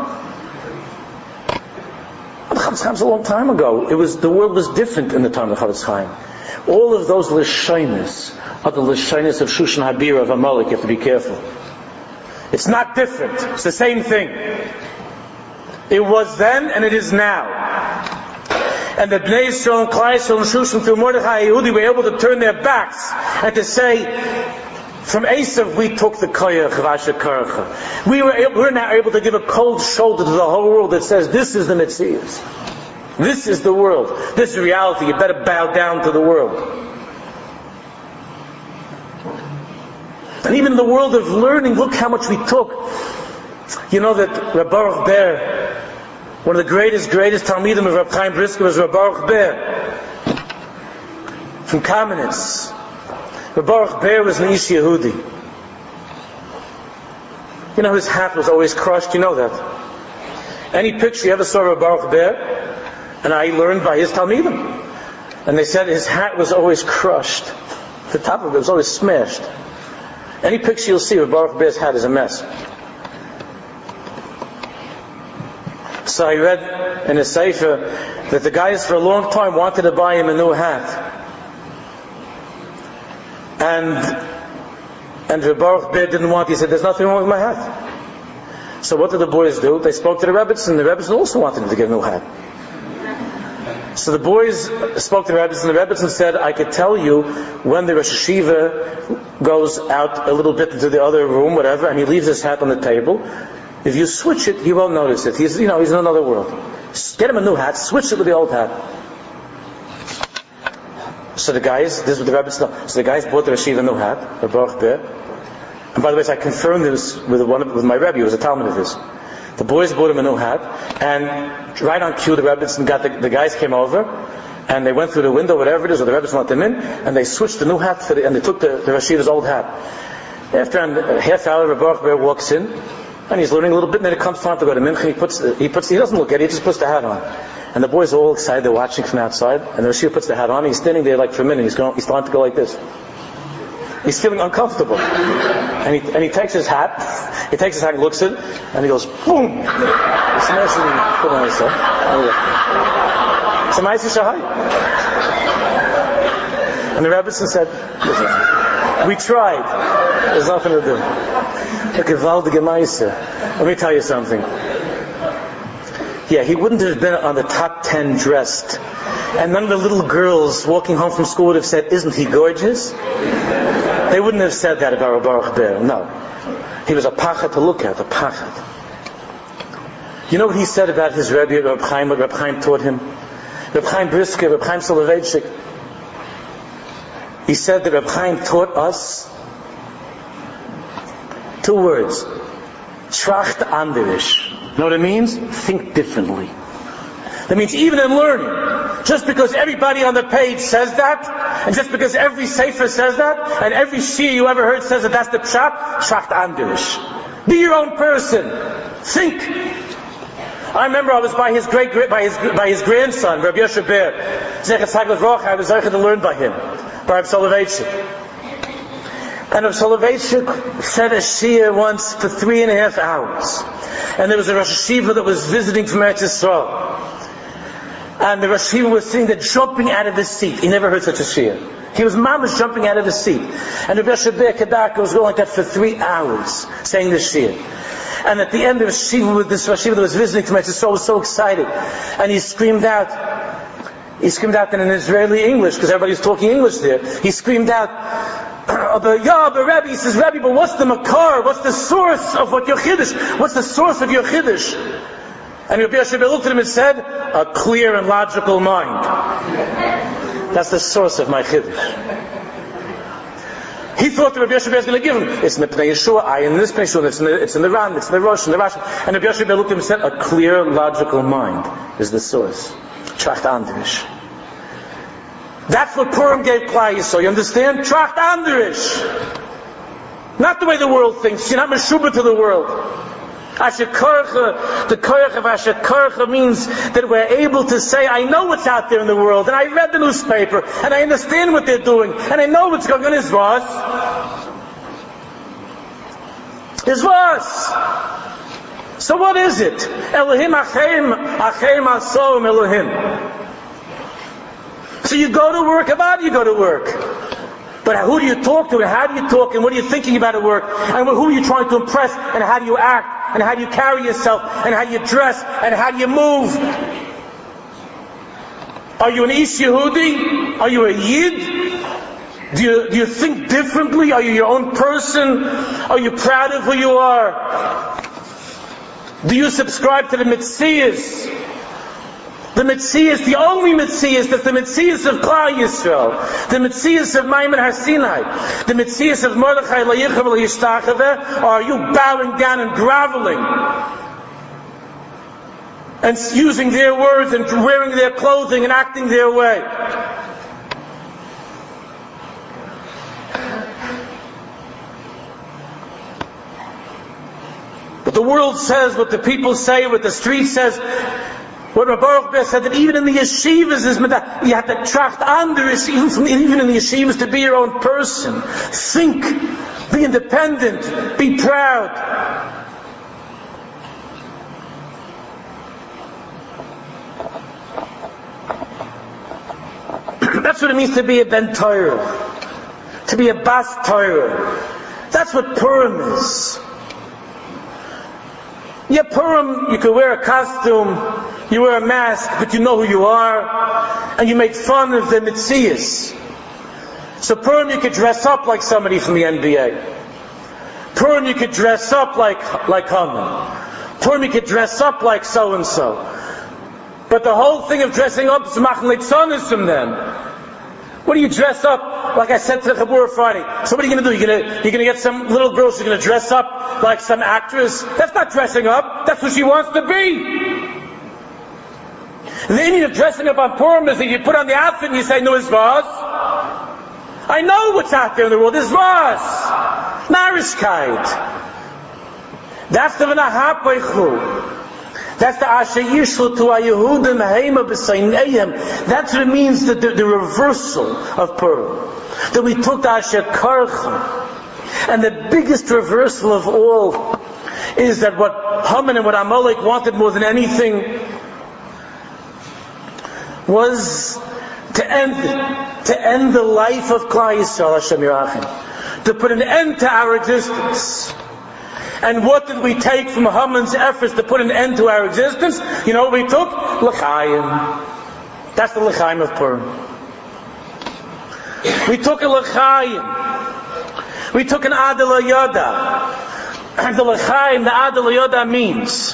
But the Chavetz Chaim's a long time ago. The world was different in the time of the Chavetz Chaim. All of those Lishonis are the Lishonis of Shushan Habira of Amalek. You have to be careful. It's not different. It's the same thing. It was then and it is now. And the Bnei Yisrael and Klal Yisrael and Shushan through Mordechai Yehudi were able to turn their backs and to say, from Esav we took the koyach of Asher Karacha. We're now able to give a cold shoulder to the whole world that says, this is the Metzias. This is the world. This is reality. You better bow down to the world. And even in the world of learning, look how much we took. You know that Reb Baruch Ber, one of the greatest Talmidim of Reb Chaim Brisker was Reb Baruch Ber from Kamenetz. Reb Baruch Ber was an Ish Yehudi. You know his hat was always crushed, you know that. Any picture you ever saw of Reb Baruch Ber, and I learned by his Talmidim. And they said his hat was always crushed. The top of it was always smashed. Any picture you'll see of Baruch Ber's hat is a mess. So I read in a sefer that the guys for a long time wanted to buy him a new hat. And Baruch Ber didn't want it. He said, there's nothing wrong with my hat. So what did the boys do? They spoke to the Rebbetzin, and the Rebbetzin also wanted him to get a new hat. So the boys spoke to the Rebbetzin, and the Rebbetzin said, I could tell you when the Rosh Hashiva goes out a little bit into the other room, whatever, and he leaves his hat on the table. If you switch it, he won't notice it. He's in another world. Get him a new hat, switch it with the old hat. So the guys, this is what the Rebbe said. So the guys bought the Rashiva a new hat, the Baruch Ber. And by the way, I confirmed this with my Rebbe, who was a Talmud of his. The boys bought him a new hat, and right on cue, the Rebbetzin got the guys came over, and they went through the window, whatever it is, or the Rebbetzin let them in, and they switched the new hat and they took the Rashiva's old hat. After a half hour, the Baruch Ber walks in, and he's learning a little bit, and then it comes time to go to Mincha. He doesn't look at it, he just puts the hat on. And the boys are all excited, they're watching from outside, and the Rashiva puts the hat on, he's standing there like for a minute, he's starting to go like this. He's feeling uncomfortable. And he takes his hat, he looks at it, and he goes, boom! He smashes it and put it on himself. It's a nice shahai. And the Rebbetzin said, listen, we tried. There's nothing to do. Let me tell you something. Yeah, he wouldn't have been on the top 10 dressed. And none of the little girls walking home from school would have said, isn't he gorgeous? They wouldn't have said that about Baruch Ber. No. He was a pachat to look at, a pachat. You know what he said about his Rebbe, Reb Chaim, what Reb Chaim taught him? Reb Chaim Brisker, Reb Chaim Soloveitchik. He said that Reb Chaim taught us 2 words. Tracht anders. You know what it means? Think differently. That means even in learning, just because everybody on the page says that, and just because every sefer says that, and every shir you ever heard says that that's the pshat, tracht anders. Be your own person. Think. I remember I was by his grandson, Rabbi Yoshe Ber, Zechat Tzaddik Levrocha. I was there to learn by him, by Rabbi Soloveitchik. And Rabbi Soloveitchik said a shir once for 3.5 hours. And there was a Rosh Hashiva that was visiting from Eretz Yisrael. And the Rosh Hashiva was sitting there jumping out of his seat. He never heard such a shir. He was mamash jumping out of his seat. And Rabbi Yoshe Ber Kedaka was going like that for 3 hours, saying the shir. And at the end of Shiva, with this Rosh Hashiva that was visiting from Eretz Yisrael was so excited. And he screamed out in an Israeli English, because everybody's talking English there. He screamed out, but Rabbi, he says, Rabbi, but what's the makar? What's the source of what your chiddush? What's the source of your chiddush? And Rabbi Yoshe Ber looked at him and said, a clear and logical mind. That's the source of my chiddush. He thought that Rabbi Yoshe Ber was going to give him, it's in the Pnei Yeshua, in this Pnei Yeshua, it's in the Ran, it's in the Rosh, in the Rashi. And Rabbi Yoshe Ber looked at him and said, a clear, logical mind is the source. Tracht Anderish. That's what Purim gave Klal Yisrael. You understand? Tracht Anderish. Not the way the world thinks. You're not meshubah to the world. Asher Korcha, the Korach of Asher Korcha means that we're able to say, I know what's out there in the world, and I read the newspaper, and I understand what they're doing, and I know what's going on. Is was. So what is it? Elohim Acheim Asom Elohim. So you go to work, about you go to work. But who do you talk to, and how do you talk, and what are you thinking about at work, and who are you trying to impress, and how do you act, and how do you carry yourself, and how do you dress, and how do you move? Are you an Ish Yehudi? Are you a Yid? Do you think differently? Are you your own person? Are you proud of who you are? Do you subscribe to the Metzias? The Metzias, the only Metzias, that's the Metzias of Klal Yisrael, the Metzias of Maimon Har Sinai, the Metzias of Mordechai Layichav Layishtachaveh. Are you bowing down and groveling and using their words and wearing their clothing and acting their way? What the world says, what the people say, what the street says. What Rabbi Baruch Ber said, that even in the yeshivas you have to tracht anders, even in the yeshivas, to be your own person. Think, be independent, be proud. That's what it means to be a Ben Torah, to be a Bas Torah. That's what Purim is. Yeah, Purim, you could wear a costume, you wear a mask, but you know who you are, and you make fun of the Metzias. So Purim, you could dress up like somebody from the NBA. Purim, you could dress up like Haman. Purim, you could dress up like so-and-so. But the whole thing of dressing up is machin leitzonis from them. What do you dress up? Like I said to the Chabur Friday. So what are you going to do? You're going to get some little girl, she's going to dress up like some actress. That's not dressing up. That's what she wants to be. The meaning of dressing up on Purim is that you put on the outfit and you say, no, it's Vaz. I know what's out there in the world. It's Vaz. Narishkeit. That's the V'nahapeichu. That's the Asher Yishlu to Yehudim Heima B'Sainayim. That's what it means, the reversal of Purim. That we took the Asher Karcha. And the biggest reversal of all is that what Haman and what Amalek wanted more than anything was to end the life of Klal Yisrael, Hashem Yirachim. To put an end to our existence. And what did we take from Haman's efforts to put an end to our existence? You know what we took? L'chaim. That's the l'chaim of Purim. We took a l'chaim. We took an adel yoda. And the l'chaim, the adel yoda means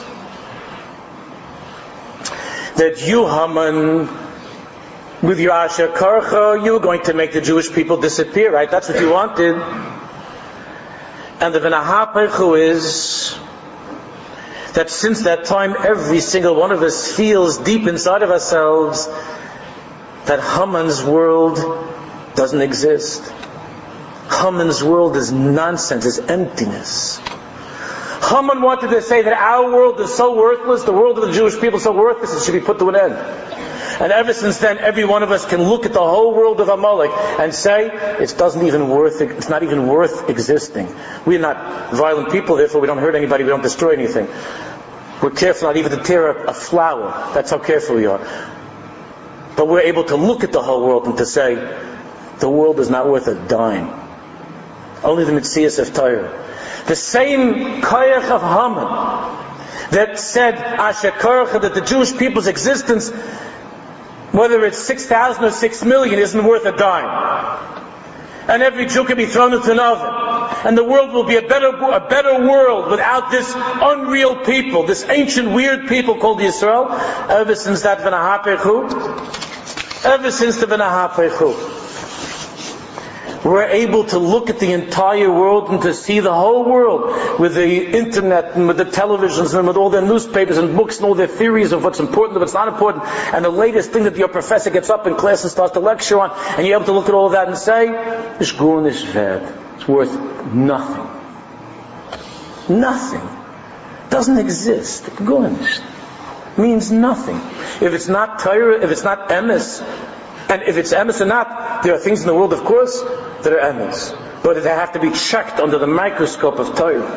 that you, Haman, with your Asher Karcha, you were going to make the Jewish people disappear, right? That's what you wanted. And the V'nahapechu is that since that time every single one of us feels deep inside of ourselves that Haman's world doesn't exist. Haman's world is nonsense, is emptiness. Haman wanted to say that our world is so worthless, the world of the Jewish people is so worthless, it should be put to an end. And ever since then, every one of us can look at the whole world of Amalek and say, it's not even worth existing. We're not violent people, therefore we don't hurt anybody, we don't destroy anything. We're careful not even to tear a flower. That's how careful we are. But we're able to look at the whole world and to say, the world is not worth a dime. Only the Metzias of Torah. The same Koyach of Haman that said, Asher Korach, that the Jewish people's existence, whether it's 6,000 or 6 million, isn't worth a dime. And every Jew can be thrown into an oven. And the world will be a better world without this unreal people, this ancient weird people called Yisrael. Ever since that V'nahapechu, ever since the V'nahapechu, we're able to look at the entire world and to see the whole world with the internet and with the televisions and with all their newspapers and books and all their theories of what's important and what's not important, and the latest thing that your professor gets up in class and starts to lecture on, and you're able to look at all of that and say, "This grun is bad. It's worth nothing. Nothing. Doesn't exist. Grun means nothing. If it's not Torah, if it's not emes, and if it's emes or not, there are things in the world, of course, that are emes, but they have to be checked under the microscope of Torah.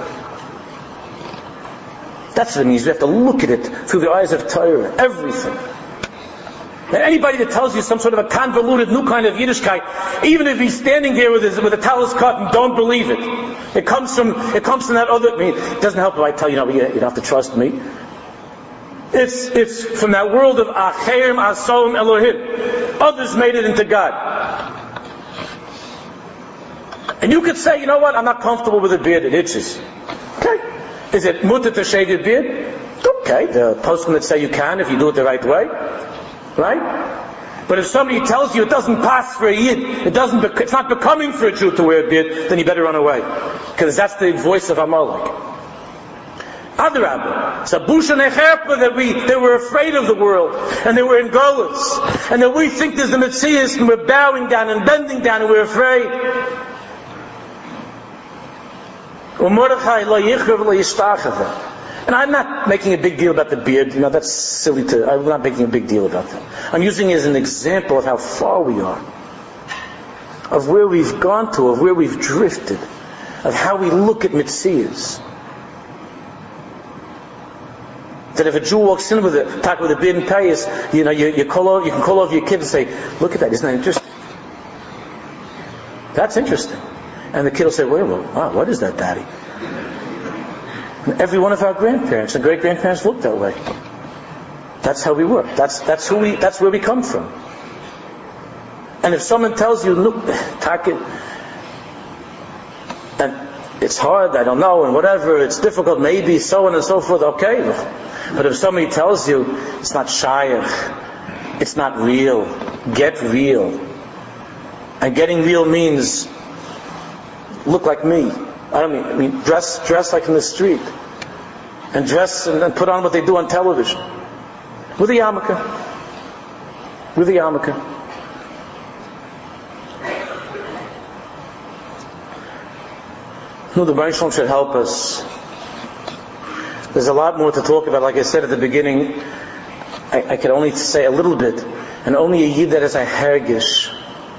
That's what it means. You have to look at it through the eyes of Torah. Everything. And anybody that tells you some sort of a convoluted new kind of Yiddishkeit, even if he's standing there with a telescope, and don't believe it. It comes from that other. I mean, it doesn't help if I tell you, you don't have to trust me. It's from that world of Acherim Asom Elohim. Others made it into God. And you could say, you know what, I'm not comfortable with a beard, it itches. Okay. Is it mutter to shave your beard? Okay. The postscript that say you can if you do it the right way. Right? But if somebody tells you it doesn't pass for a Yid, it's not becoming for a Jew to wear a beard, then you better run away. Because that's the voice of Amalek. Adrabah. It's a busha necherpa that they were afraid of the world, and they were in Golus, and that we think there's the Metzias, and we're bowing down and bending down, and we're afraid. And I'm not making a big deal about the beard. That's silly I'm not making a big deal about that. I'm using it as an example of how far we are, of where we've gone to, of where we've drifted, of how we look at Metzias. That if a Jew walks in with a beard and payas, you can call over your kid and say, "Look at that, isn't that interesting? That's interesting." And the kid will say, "Wow, what is that, Daddy?" And every one of our grandparents and great grandparents looked that way. That's how we were. That's where we come from. And if someone tells you, "Look, Taki," and it's hard, I don't know, and whatever, it's difficult, maybe, so on and so forth, okay. But if somebody tells you, it's not shayach, it's not real, get real. And getting real means, look like me. I mean, dress like in the street. And dress and put on what they do on television. With a yarmulke. With a yarmulke. No, the Baruch Shalom should help us. There's a lot more to talk about. Like I said at the beginning, I can only say a little bit. And only a Yid that is a hergish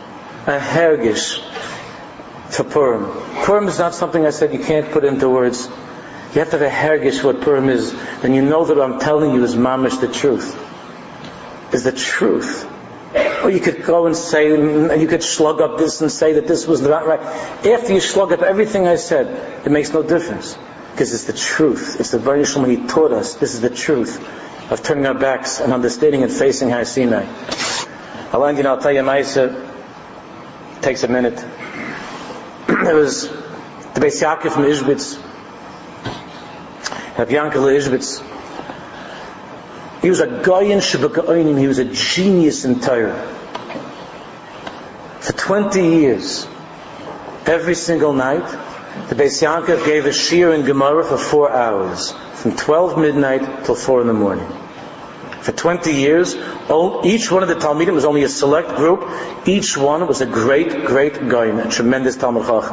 for Purim. Purim is not something I said you can't put into words. You have to have a hergish what Purim is. Then you know that what I'm telling you is mamish the truth. Is the truth. Or you could go and say, and you could slug up this and say that this was not right. After you slug up everything I said, it makes no difference. Because it's the truth. It's the Baruch Shalom He taught us. This is the truth of turning our backs and understanding and facing Har Sinai. I'll tell you, Maisa, takes a minute. It was the Beis Yaakov from Ishbitz, Rabbi Yankele Ishbitz. He was a Goyin Shebeka'onim. He was a genius in Torah. For 20 years, every single night, the Beis Yaakov gave a shiur in Gemara for 4 hours, from 12 midnight till 4 in the morning. For 20 years, each one of the Talmidim was only a select group. Each one was a great, great Goyim, a tremendous Talmid Chacham.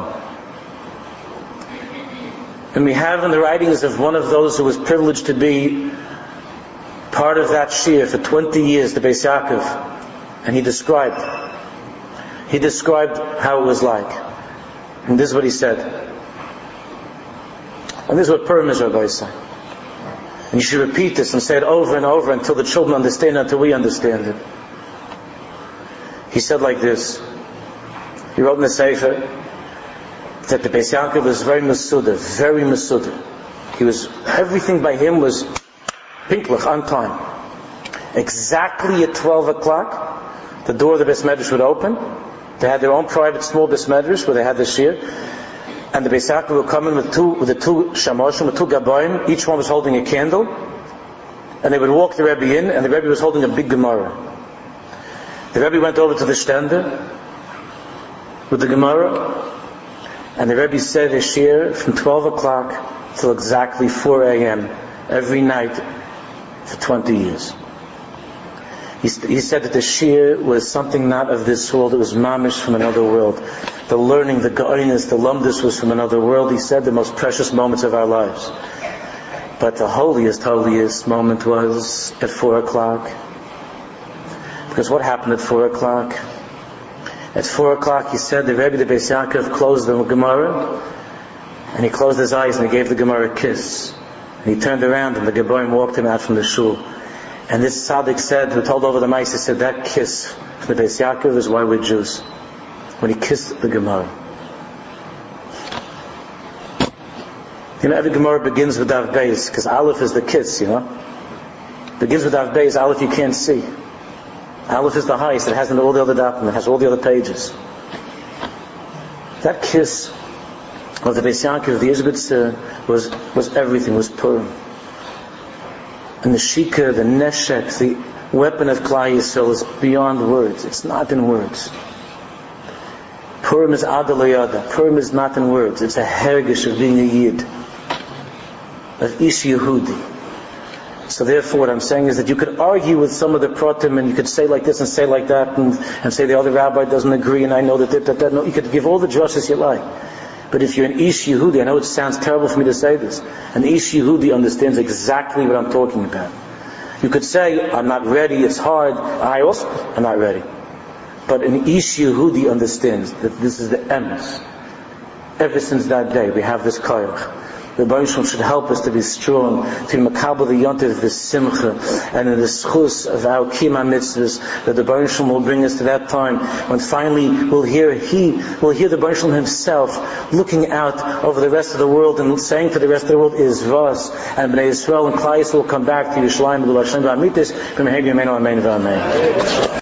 And we have in the writings of one of those who was privileged to be part of that shiur for 20 years, the Beis Yaakov, and he described how it was like. And this is what he said. And this is what Purim is, Rabbi said. And you should repeat this and say it over and over until the children understand it, until we understand it. He said like this. He wrote in the Sefer that the Beis Yaakov was very mesuda, very mesuda. Everything by him was pinklich, on time. Exactly at 12 o'clock, the door of the Beis Medrash would open. They had their own private small Beis Medrash where they had the shiur. And the Beis Yaakov would come in with the two shamoshim, with 2 gaboim. Each one was holding a candle. And they would walk the Rebbe in, and the Rebbe was holding a big Gemara. The Rebbe went over to the stender with the Gemara, and the Rebbe said his shiur from 12 o'clock till exactly 4 a.m. every night for 20 years. He said that the shiur was something not of this world, it was mamish from another world. The learning, the ga'inus, the lumdus was from another world. He said the most precious moments of our lives. But the holiest moment was at 4 o'clock. Because what happened at 4 o'clock? At 4 o'clock, he said, the Rebbe, the Beis Yaakov, closed the Gemara, and he closed his eyes and he gave the Gemara a kiss. And he turned around and the Gaboim walked him out from the shul. And this tzaddik said, who told over the mice, he said, that kiss from the Beis Yaakov is why we're Jews. When he kissed the Gemara. You know, every Gemara begins with Daf Beis, because Aleph is the kiss, Begins with Daf Beis, Aleph you can't see. Aleph is the highest, it has all the other dafim, it has all the other pages. That kiss of the Beis Yaakov, the Yizbitzer, was everything, was Purim. And the shikah, the neshek, the weapon of Klal Yisrael is beyond words. It's not in words. Purim is adalayada. Purim is not in words. It's a hergish of being a yid, of ish Yehudi. So therefore what I'm saying is that you could argue with some of the pratim, and you could say like this and say like that, and say the other rabbi doesn't agree, and I know that. No, you could give all the drushes you like. But if you're an Ish Yehudi, I know it sounds terrible for me to say this, an Ish Yehudi understands exactly what I'm talking about. You could say, I'm not ready, it's hard. I also am not ready. But an Ish Yehudi understands that this is the emes. Ever since that day, we have this koyach. The Baruch Shem should help us to be strong, to makabel the yontiv, the simcha, and in the schus of our kima mitzvahs, that the Baruch Shem will bring us to that time when finally we'll hear the Baruch Shem himself looking out over the rest of the world and saying to the rest of the world, is vas, and Bnei Yisrael and Klal Yisrael will come back to Yerushalayim, L'Hashem v'amitis, v'mehev yameinu amen v'amen.